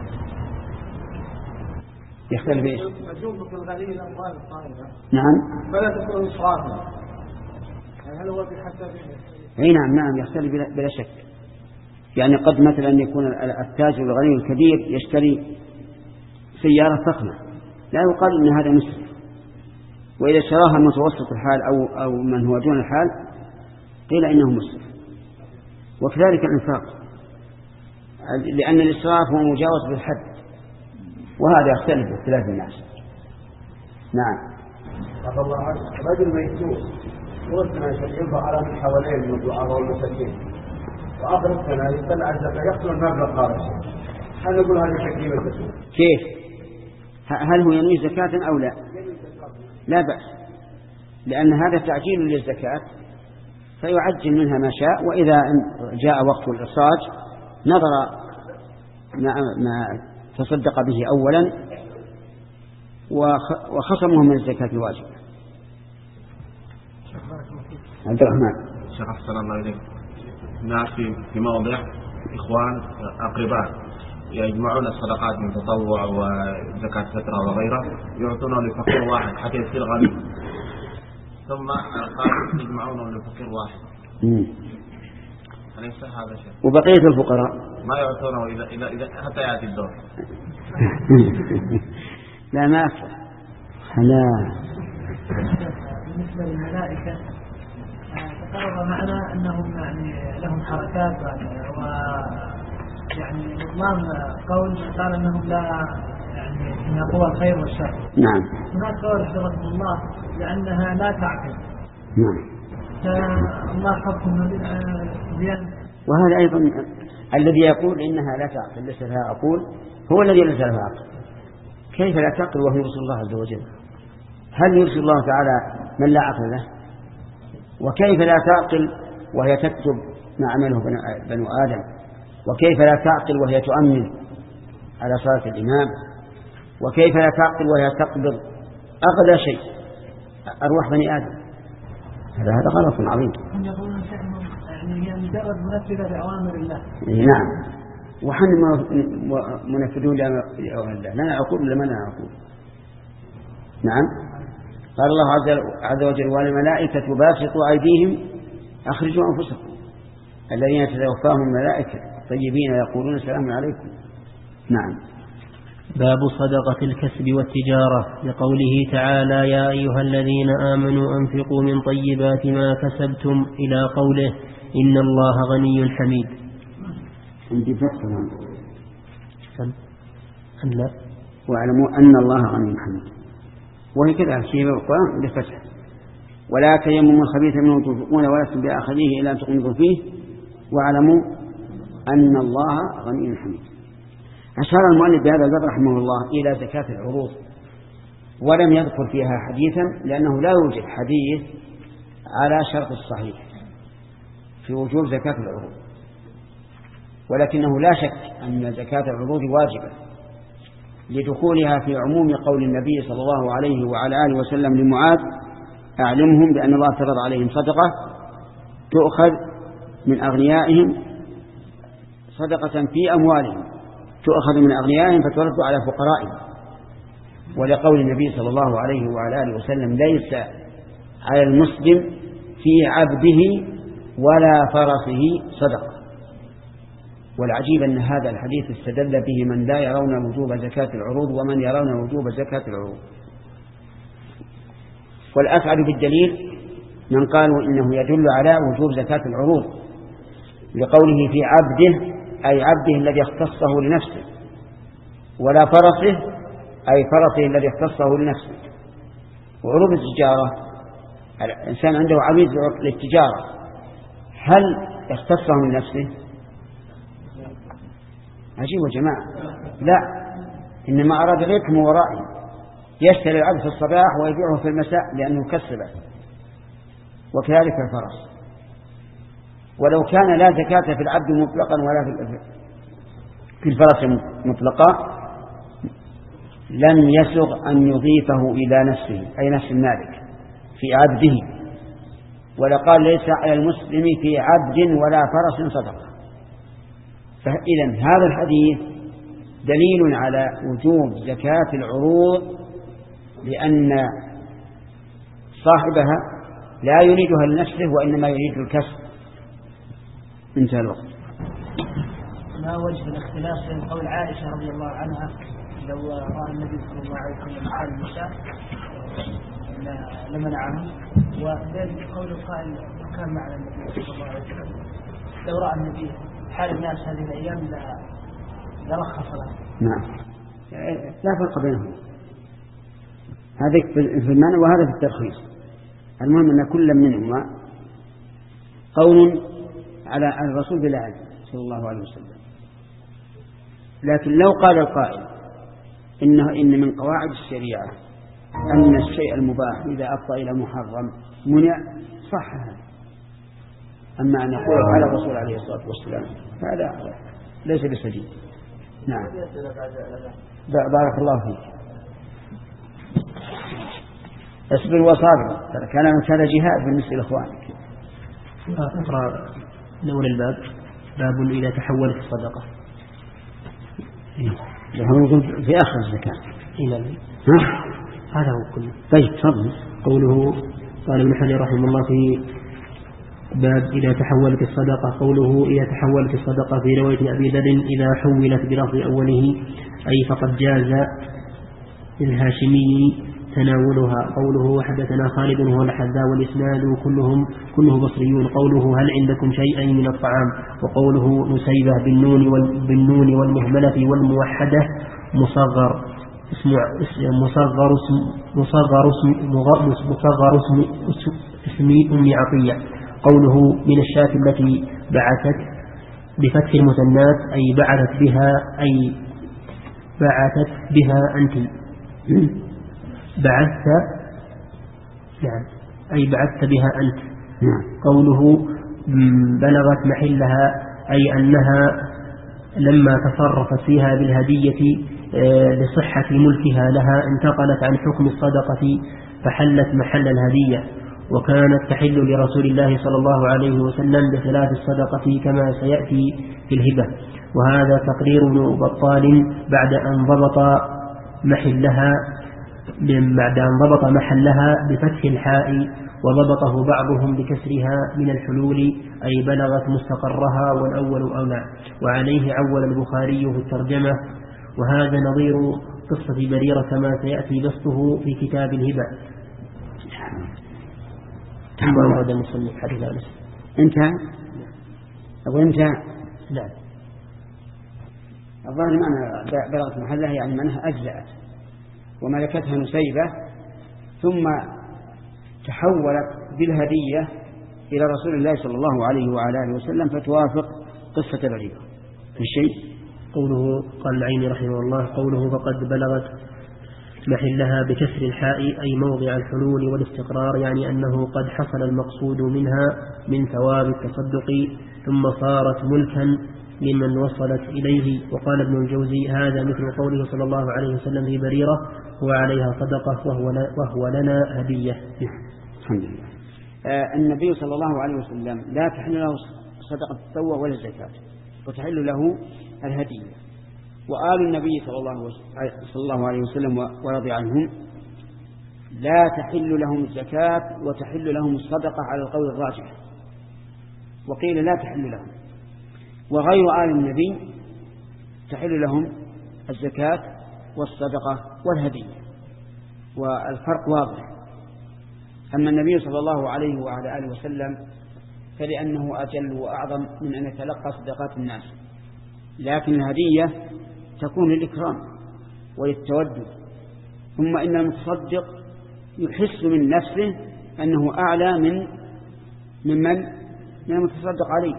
يختلف إيش؟ ينفق الغني الأموال الطائلة. نعم. فلا تكون إسرافا. هل هو بحسب؟ أي نعم نعم يختلف بلا شك. يعني قد مثلا يكون التاجر الغني الكبير يشتري سيارة فخمة، لا يقال إن هذا مسرف، وإذا اشتراها متوسط الحال أو, أو من هو دون الحال قيل إنه مسرف. وكذلك الإنفاق، لأن الإسراف هو مجاوز بالحد، وهذا يختلف باختلاف الناس. نعم. عفى الله عنك. رجل ميسور طول السنة ينفق على من حواليه من الدعاء والمساكين، وآخر السنة يطلع الزكاة يقتل المبلغ خارج، هل نقول هذه تكريم الزكاة؟ كيف؟ هل هو ينوي زكاة أو لا؟ لا بأس، لأن هذا تعجيل للزكاة فيعجل منها ما شاء، وإذا جاء وقت الإخراج نظر ما, ما تصدق به أولا وخصمه من الزكاة الواجبة. عبد الرحمن. شيخ أحسن الله إليك. الناس في موضع إخوان أقرباء يجمعون الصدقات من تطوع وزكاة فترة وغيره يعطونه لفقير واحد حتى يصير غني، ثم الآخر يجمعونه لفقير واحد. أليس هذا شيء؟ وبقية الفقراء ما يعطونه إذا إذا إذا حتى يأتي الدور. لا ما أفعل. لا. بالنسبة للملائكة تقرر معنا أنهم يعني لهم حركات و يعني نظام قول قال أنهم لا يعني من قوى الخير والشر. نعم. هناك قول حفظكم الله لأنها لا تعقل. نعم. فالله حفظهم بيان. وهذا أيضا الذي يقول إنها لا تعقل ليس لها عقول هو الذي ليس لها عقل. كيف لا تعقل وهو يرسل الله عز وجل؟ هل يرسل الله تعالى من لا عقل له؟ وكيف لا تعقل وهي تكتب ما عمله بنو آدم؟ وكيف لا تعقل وهي تؤمن على صلاة الإمام؟ وكيف لا تعقل وهي تقبض أغلى شيء أرواح بني آدم؟ هذا هذا غلط عظيم. هم يقولون يعني هي مجرد منفذة لأوامر الله. نعم. وحن منفذون لأوامر الله، لنا عقول ولا ما لنا عقول؟ نعم. قال الله عز وجل: والملائكة باسطوا أيديهم أخرجوا أنفسكم الذين تتوفاهم الملائكة طيبين يقولون السلام عليكم. نعم. باب صدقة الكسب والتجارة لقوله تعالى: يا أيها الذين آمنوا أنفقوا من طيبات ما كسبتم إلى قوله: إن الله غني حميد. عندي فتح أم لا؟ واعلموا أن الله غني حميد، وهي كذا شيء بالقرآن بالفتح: ولا تيمموا الخبيث منه تنفقون ولستم بآخذيه إلا أن تغمضوا فيه واعلموا أن الله غني حميد. أشار المؤلف بهذا الباب رحمه الله إلى زكاة العروض، ولم يذكر فيها حديثا لأنه لا يوجد حديث على شرط الصحيح في وجوب زكاة العروض، ولكنه لا شك أن زكاة العروض واجبة، لدخولها في عموم قول النبي صلى الله عليه وعلى آله وسلم لمعاذ: أعلمهم بأن الله فرض عليهم صدقة تؤخذ من أغنيائهم، صدقة في أموالهم تؤخذ من أغنيائهم فترد على فقرائهم. ولقول النبي صلى الله عليه وعلى آله وسلم: ليس على المسلم في عبده ولا فرسه صدقة. والعجيب أن هذا الحديث استدل به من لا يرون وجوب زكاة العروض ومن يرون وجوب زكاة العروض. والأسعد بالدليل من قالوا إنه يدل على وجوب زكاة العروض لقوله في عبده، أي عبده الذي اختصه لنفسه، ولا فرسه أي فرسه الذي اختصه لنفسه. وعروض التجارة، الإنسان عنده عبيد للتجارة، هل اختصه لنفسه؟ عجيب يا جماعة، لا، إنما أراد غيركم ورائه، يشتري العبد في الصباح ويبيعه في المساء لأنه كسبه. وكذلك الفرس، ولو كان لا زكاة في العبد مطلقا ولا في الفرس مطلقا لم يسغ أن يضيفه إلى نفسه، أي نفس المالك في عبده، ولقال: ليس على المسلم في عبد ولا فرس صدقة. فإذن هذا الحديث دليل على وجوب زكاة العروض، لأن صاحبها لا يريدها لنفسه وإنما يريد الكسب. انتهى الوقت. ما وجه الاختلاف بين قول عائشة رضي الله عنها لو رأى النبي صلى الله عليه وسلم حال النساء لمنعهم، وبين قول القائل كان معنا النبي صلى الله عليه وسلم لو رأى النبي حال الناس هذه الأيام لرخص له؟ نعم، لا فرق بينهم، هذا في المعنى وهذا في الترخيص. المهم أن كل منهما قول على الرسول بلا علم صلى الله عليه وسلم. لكن لو قال القائل إنه إن من قواعد الشريعة أن الشيء المباح إذا أفضى إلى محرم منع، صح هذا. أما أن يقول على الرسول عليه الصلاة والسلام هذا ليس بسديد. نعم، بارك الله فيك. اصبر وصابر، كان كان جهاد بالنسبة لإخوانك. اقرأ نور الباب: باب إذا تحولت الصدقة. في آخر الزكاة. إلى هذا هو كله. طيب تفضل. قوله قال ابن حجر رحمه الله في باب إذا تحولت الصدقة، قوله إذا تحولت الصدقة في رواية أبي ذر إذا حولت بلفظ أوله، أي فقد جاز الهاشمي تناولها. قوله حدثنا خالد وهو الحذاء والإسناد كلهم كله بصريون. قوله هل عندكم شيء من الطعام، وقوله نسيبة بالنون بالنون والمهملة والموحدة مصغر اسم مصغر اسم مصغر اسم مصغر اسم اسم أم عطية. قوله من الشاة التي بعثت بفتح المثنات أي بعثت بها أي بعثت بها أنت بعثت نعم أي بعثت بها أنت. قوله بلغت محلها أي أنها لما تصرفت فيها بالهدية لصحة ملكها لها انتقلت عن حكم الصدقة فحلت محل الهدية، وكانت تحل لرسول الله صلى الله عليه وسلم بخلاف الصدقة كما سيأتي في الهبة. وهذا تقرير ابن بطال بعد أن ضبط محلها بعد أن ضبط محلها بفتح الحاء، وضبطه بعضهم بكسرها من الحلول أي بلغت مستقرها، والأول أولى. وعليه عول البخاري في الترجمة، وهذا نظير قصة بريرة كما سيأتي بسطه في كتاب الهبة. ورد المصنف حديث أنس. انتهى أو انتهى؟ نعم. الظاهر معنى بلغت محلها يعني معناها أجزأت وملكتها نسيبة، ثم تحولت بالهدية إلى رسول الله صلى الله عليه وعلى آله وسلم فتوافق قصة بريرة في الشيء. قوله قال العيني رحمه الله: قوله فقد بلغت محلها بكسر الحاء أي موضع الحلول والاستقرار، يعني أنه قد حصل المقصود منها من ثواب التصدق ثم صارت ملكا لمن وصلت إليه. وقال ابن الجوزي هذا مثل قوله صلى الله عليه وسلم في بريرة هو عليها صدقة وهو, وهو لنا هدية. الحمد لله. آه النبي صلى الله عليه وسلم لا تحل له صدقة التطوع ولا الزكاة، وتحل له الهدية. وآل النبي صلى الله, صلى الله عليه وسلم ورضي عنهم لا تحل لهم الزكاة وتحل لهم الصدقة على القول الراجح، وقيل لا تحل لهم. وغير آل النبي تحل لهم الزكاة والصدقة والهدية، والفرق واضح. أما النبي صلى الله عليه وعلى آله وسلم فلأنه أجل وأعظم من أن يتلقى صدقات الناس، لكن الهدية تكون للإكرام وللتودد. ثم إن المتصدق يحس من نفسه أنه أعلى من ممن من المتصدق عليه،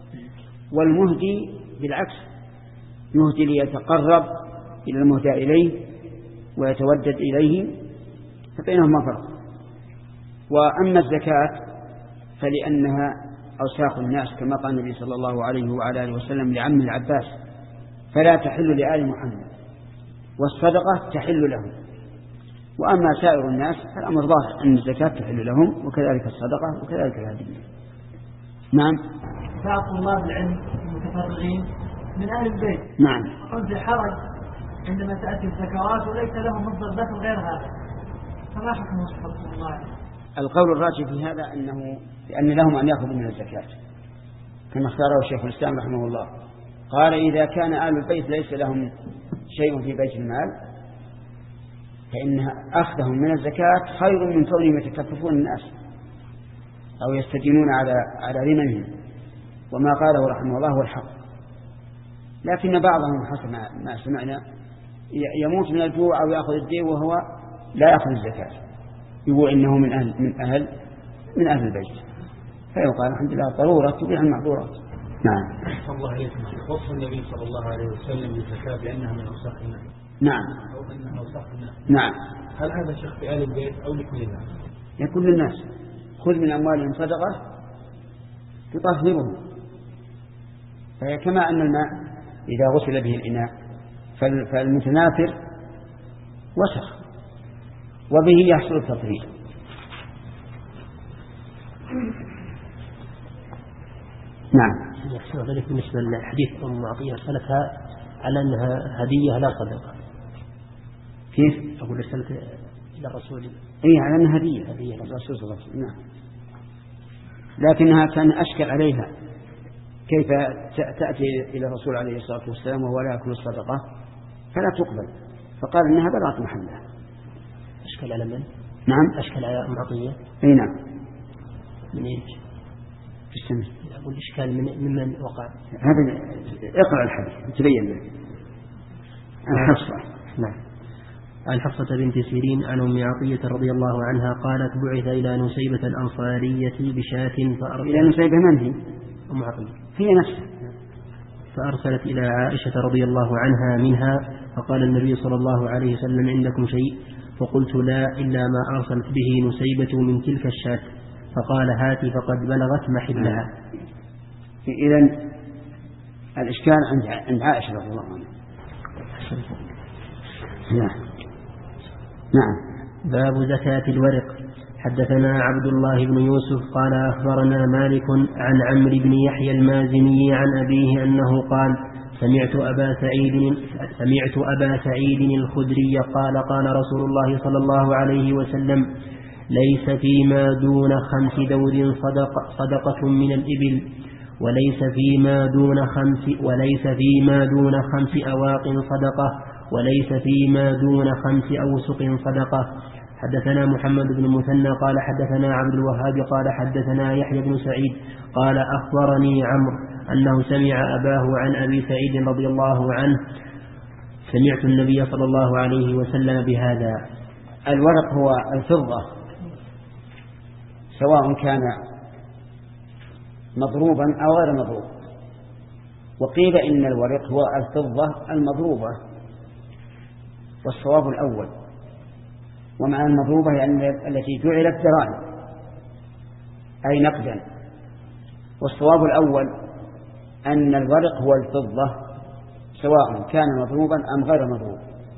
والمهدي بالعكس يهدي ليتقرب إلى المهدى إليه ويتودد إليه، فبينهما فرق. وأما الزكاة فلأنها أوساخ الناس كما قال النبي صلى الله عليه وعلى آله وسلم لعم العباس فلا تحل لآل محمد، والصدقة تحل لهم. وأما سائر الناس فالأمر ظاهر أن الزكاة تحل لهم وكذلك الصدقة وكذلك الهدية. نعم. فأعطوا الله العلم المتفرغين من أهل البيت. نعم. قلت حرج عندما تأتي الزكوات وليس لهم مصدر دخل غير هذا، فما حكم صلى الله عليه وسلم؟ القول الراجح في هذا أنه لأن لهم أن يأخذوا من الزكاة كما اختاره الشيخ الإسلام رحمه الله. قال إذا كان آل البيت ليس لهم شيء في بيت المال فإن أخذهم من الزكاة خير من كونهم يتكففون الناس أو يستدينون على على رمنهم، وما قاله رحمه الله هو الحق. لكن بعضهم حسب ما سمعنا يموت من الجوع أو يأخذ الدين وهو لا يأخذ الزكاة، يقول إنه من أهل من أهل من أهل البيت، فيقال الحمد لله ضرورة تبيع المعذورات. نعم. الله عليكم. وصف النبي صلى الله عليه وسلم بالزكاة بأنها من أوساخ الناس. نعم. أو أنها أوساخ الناس. نعم. هل هذا شيخ في آل البيت أو لكل الناس؟ لكل الناس. خذ من أموالهم صدقة تطهرهم، فهي كما أن الماء إذا غسل به الإناء فالمتناثر وسخ وبه يحصل التطهير. نعم. يحصل ذلك بالنسبة للحديث أم عطية رسلتها على أنها هدية لا صدقة. كيف؟ أقول رسالة إلى الرسول. إيه على أنها هدية. هدية الرسول صلى الله عليه وسلم. نعم. لكنها كان أشكل عليها كيف تأتي إلى الرسول عليه الصلاة والسلام وهو لا يأكل الصدقة فلا تقبل، فقال إنها بضعة محلة. أشكل على من؟ نعم. أشكل على أم عطية. أي نعم. من إيش؟ في السنة. أقول إشكال من ممن وقع. هذا اقرأ الحديث تبين له. عن حفصة. نعم. عن حفصة بنت سيرين عن أم عطية رضي الله عنها قالت بعث إلى نسيبة الأنصارية بشاة فأرسلت. إلى نسيبة من هي؟ أم عطية. هي نفسها. فأرسلت إلى عائشة رضي الله عنها منها فقال النبي صلى الله عليه وسلم عندكم شيء؟ فقلت لا إلا ما أرسلت به نسيبة من تلك الشاة. فقال هاتي فقد بلغت محلها. إذن الإشكال عند عند عائشة رضي الله عنها. نعم. نعم. باب زكاة الورق. حدثنا عبد الله بن يوسف قال أخبرنا مالك عن عمرو بن يحيى المازني عن أبيه أنه قال سمعت أبا سعيد سمعت أبا سعيد الخدري قال قال رسول الله صلى الله عليه وسلم ليس فيما دون خمس دور صدق صدقة من الإبل وليس فيما دون خمس وليس فيما دون خمس أواق صدقة وليس فيما دون خمس أوسق صدقة. حدثنا محمد بن مثنى قال حدثنا عبد الوهاب قال حدثنا يحيى بن سعيد قال أخبرني عمرو أنه سمع أباه عن أبي سعيد رضي الله عنه سمعت النبي صلى الله عليه وسلم بهذا. الورق هو الفضة سواء كان مضروبا أو غير مضروب، وقيل إن الورق هو الفضة المضروبة، والصواب الأول. ومعنى المضروبة يعني التي جعلت دراهم أي نقدا، والصواب الأول أن الورق هو الفضة سواء كان مضروبا أم غير مضروب.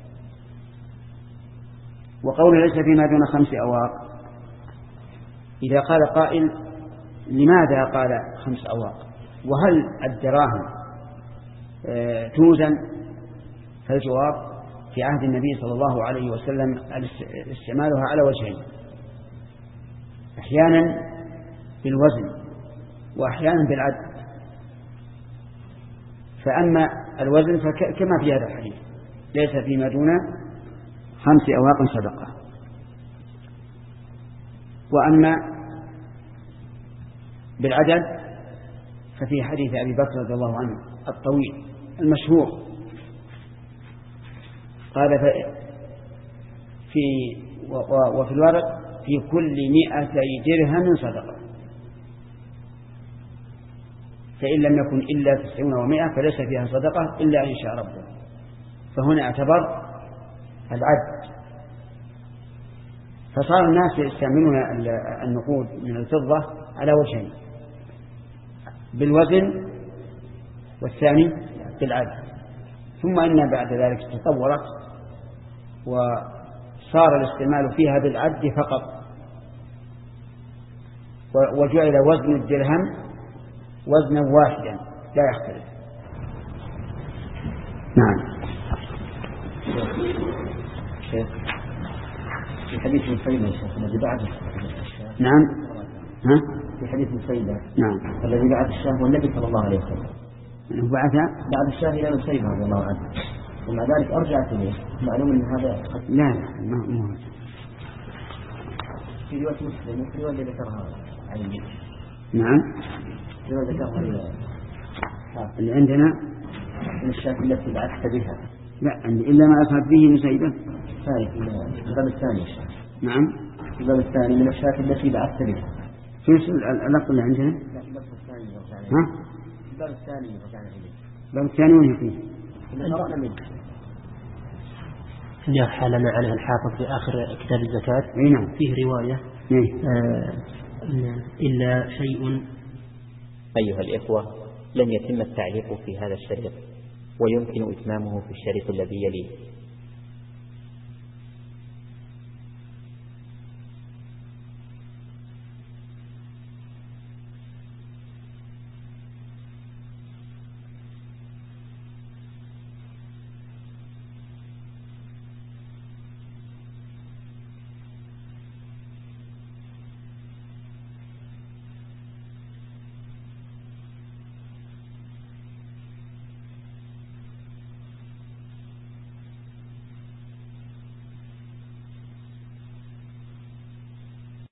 وقول ليس فيما دون خمس أواق، إذا قال قائل لماذا قال خمس أواق وهل الدراهم توزن؟ فالجواب في عهد النبي صلى الله عليه وسلم استعمالها على وجهين، أحيانا بالوزن وأحيانا بالعد. فأما الوزن فكما في هذا الحديث ليس فيما دون خمس أواق صدقة. وأما بالعدد ففي حديث أبي بكر رضي الله عنه الطويل المشهور قال في وفي الورق في كل مئتي درهم صدقة، فإن لم يكن إلا تسعون ومئة فليس فيها صدقة إلا إن شاء ربه. فهنا اعتبر العد. فصار الناس يستعملون النقود من الفضة على وجهين، بالوزن والثاني بالعد. ثم إن بعد ذلك تطورت وصار الاستعمال فيها بالعد فقط، وجعل وزن الدرهم وزنا واحدا لا يختلف. نعم. شيخ في حديث الفيلة الذي بعد نعم ها في حديث الفيلة نعم الذي بعد الشاه والنبي صلى الله عليه وسلم أنه بعث بعد الشاه إلى نسيبة رضي الله عنه، ومع ذلك أرجعت إليه. معلوم أن هذا لا لا ما في رواية مسلم في رواية ذكرها عن الجيش. نعم رواية ذكرها اللي عندنا من الشاه التي بعثت بها. لا عندي إلا ما أصاب به نسيبة. ثاني في الباب الثاني الشاه. نعم في الباب الثاني من الشاه التي بعثت بها. كيف اللفظ اللي عندنا؟ لا الباب الثاني رجعنا ها الباب الثاني رجعنا إليه. الباب الثاني وين فيه؟ إذا قرأنا منه اللي حالنا عليها الحافظ في آخر كتاب الزكاة أي نعم فيه رواية إيه؟ آه إلا شيء. أيها الإخوة، لن يتم التعليق في هذا الشريط، ويمكن إتمامه في الشريط الذي يليه.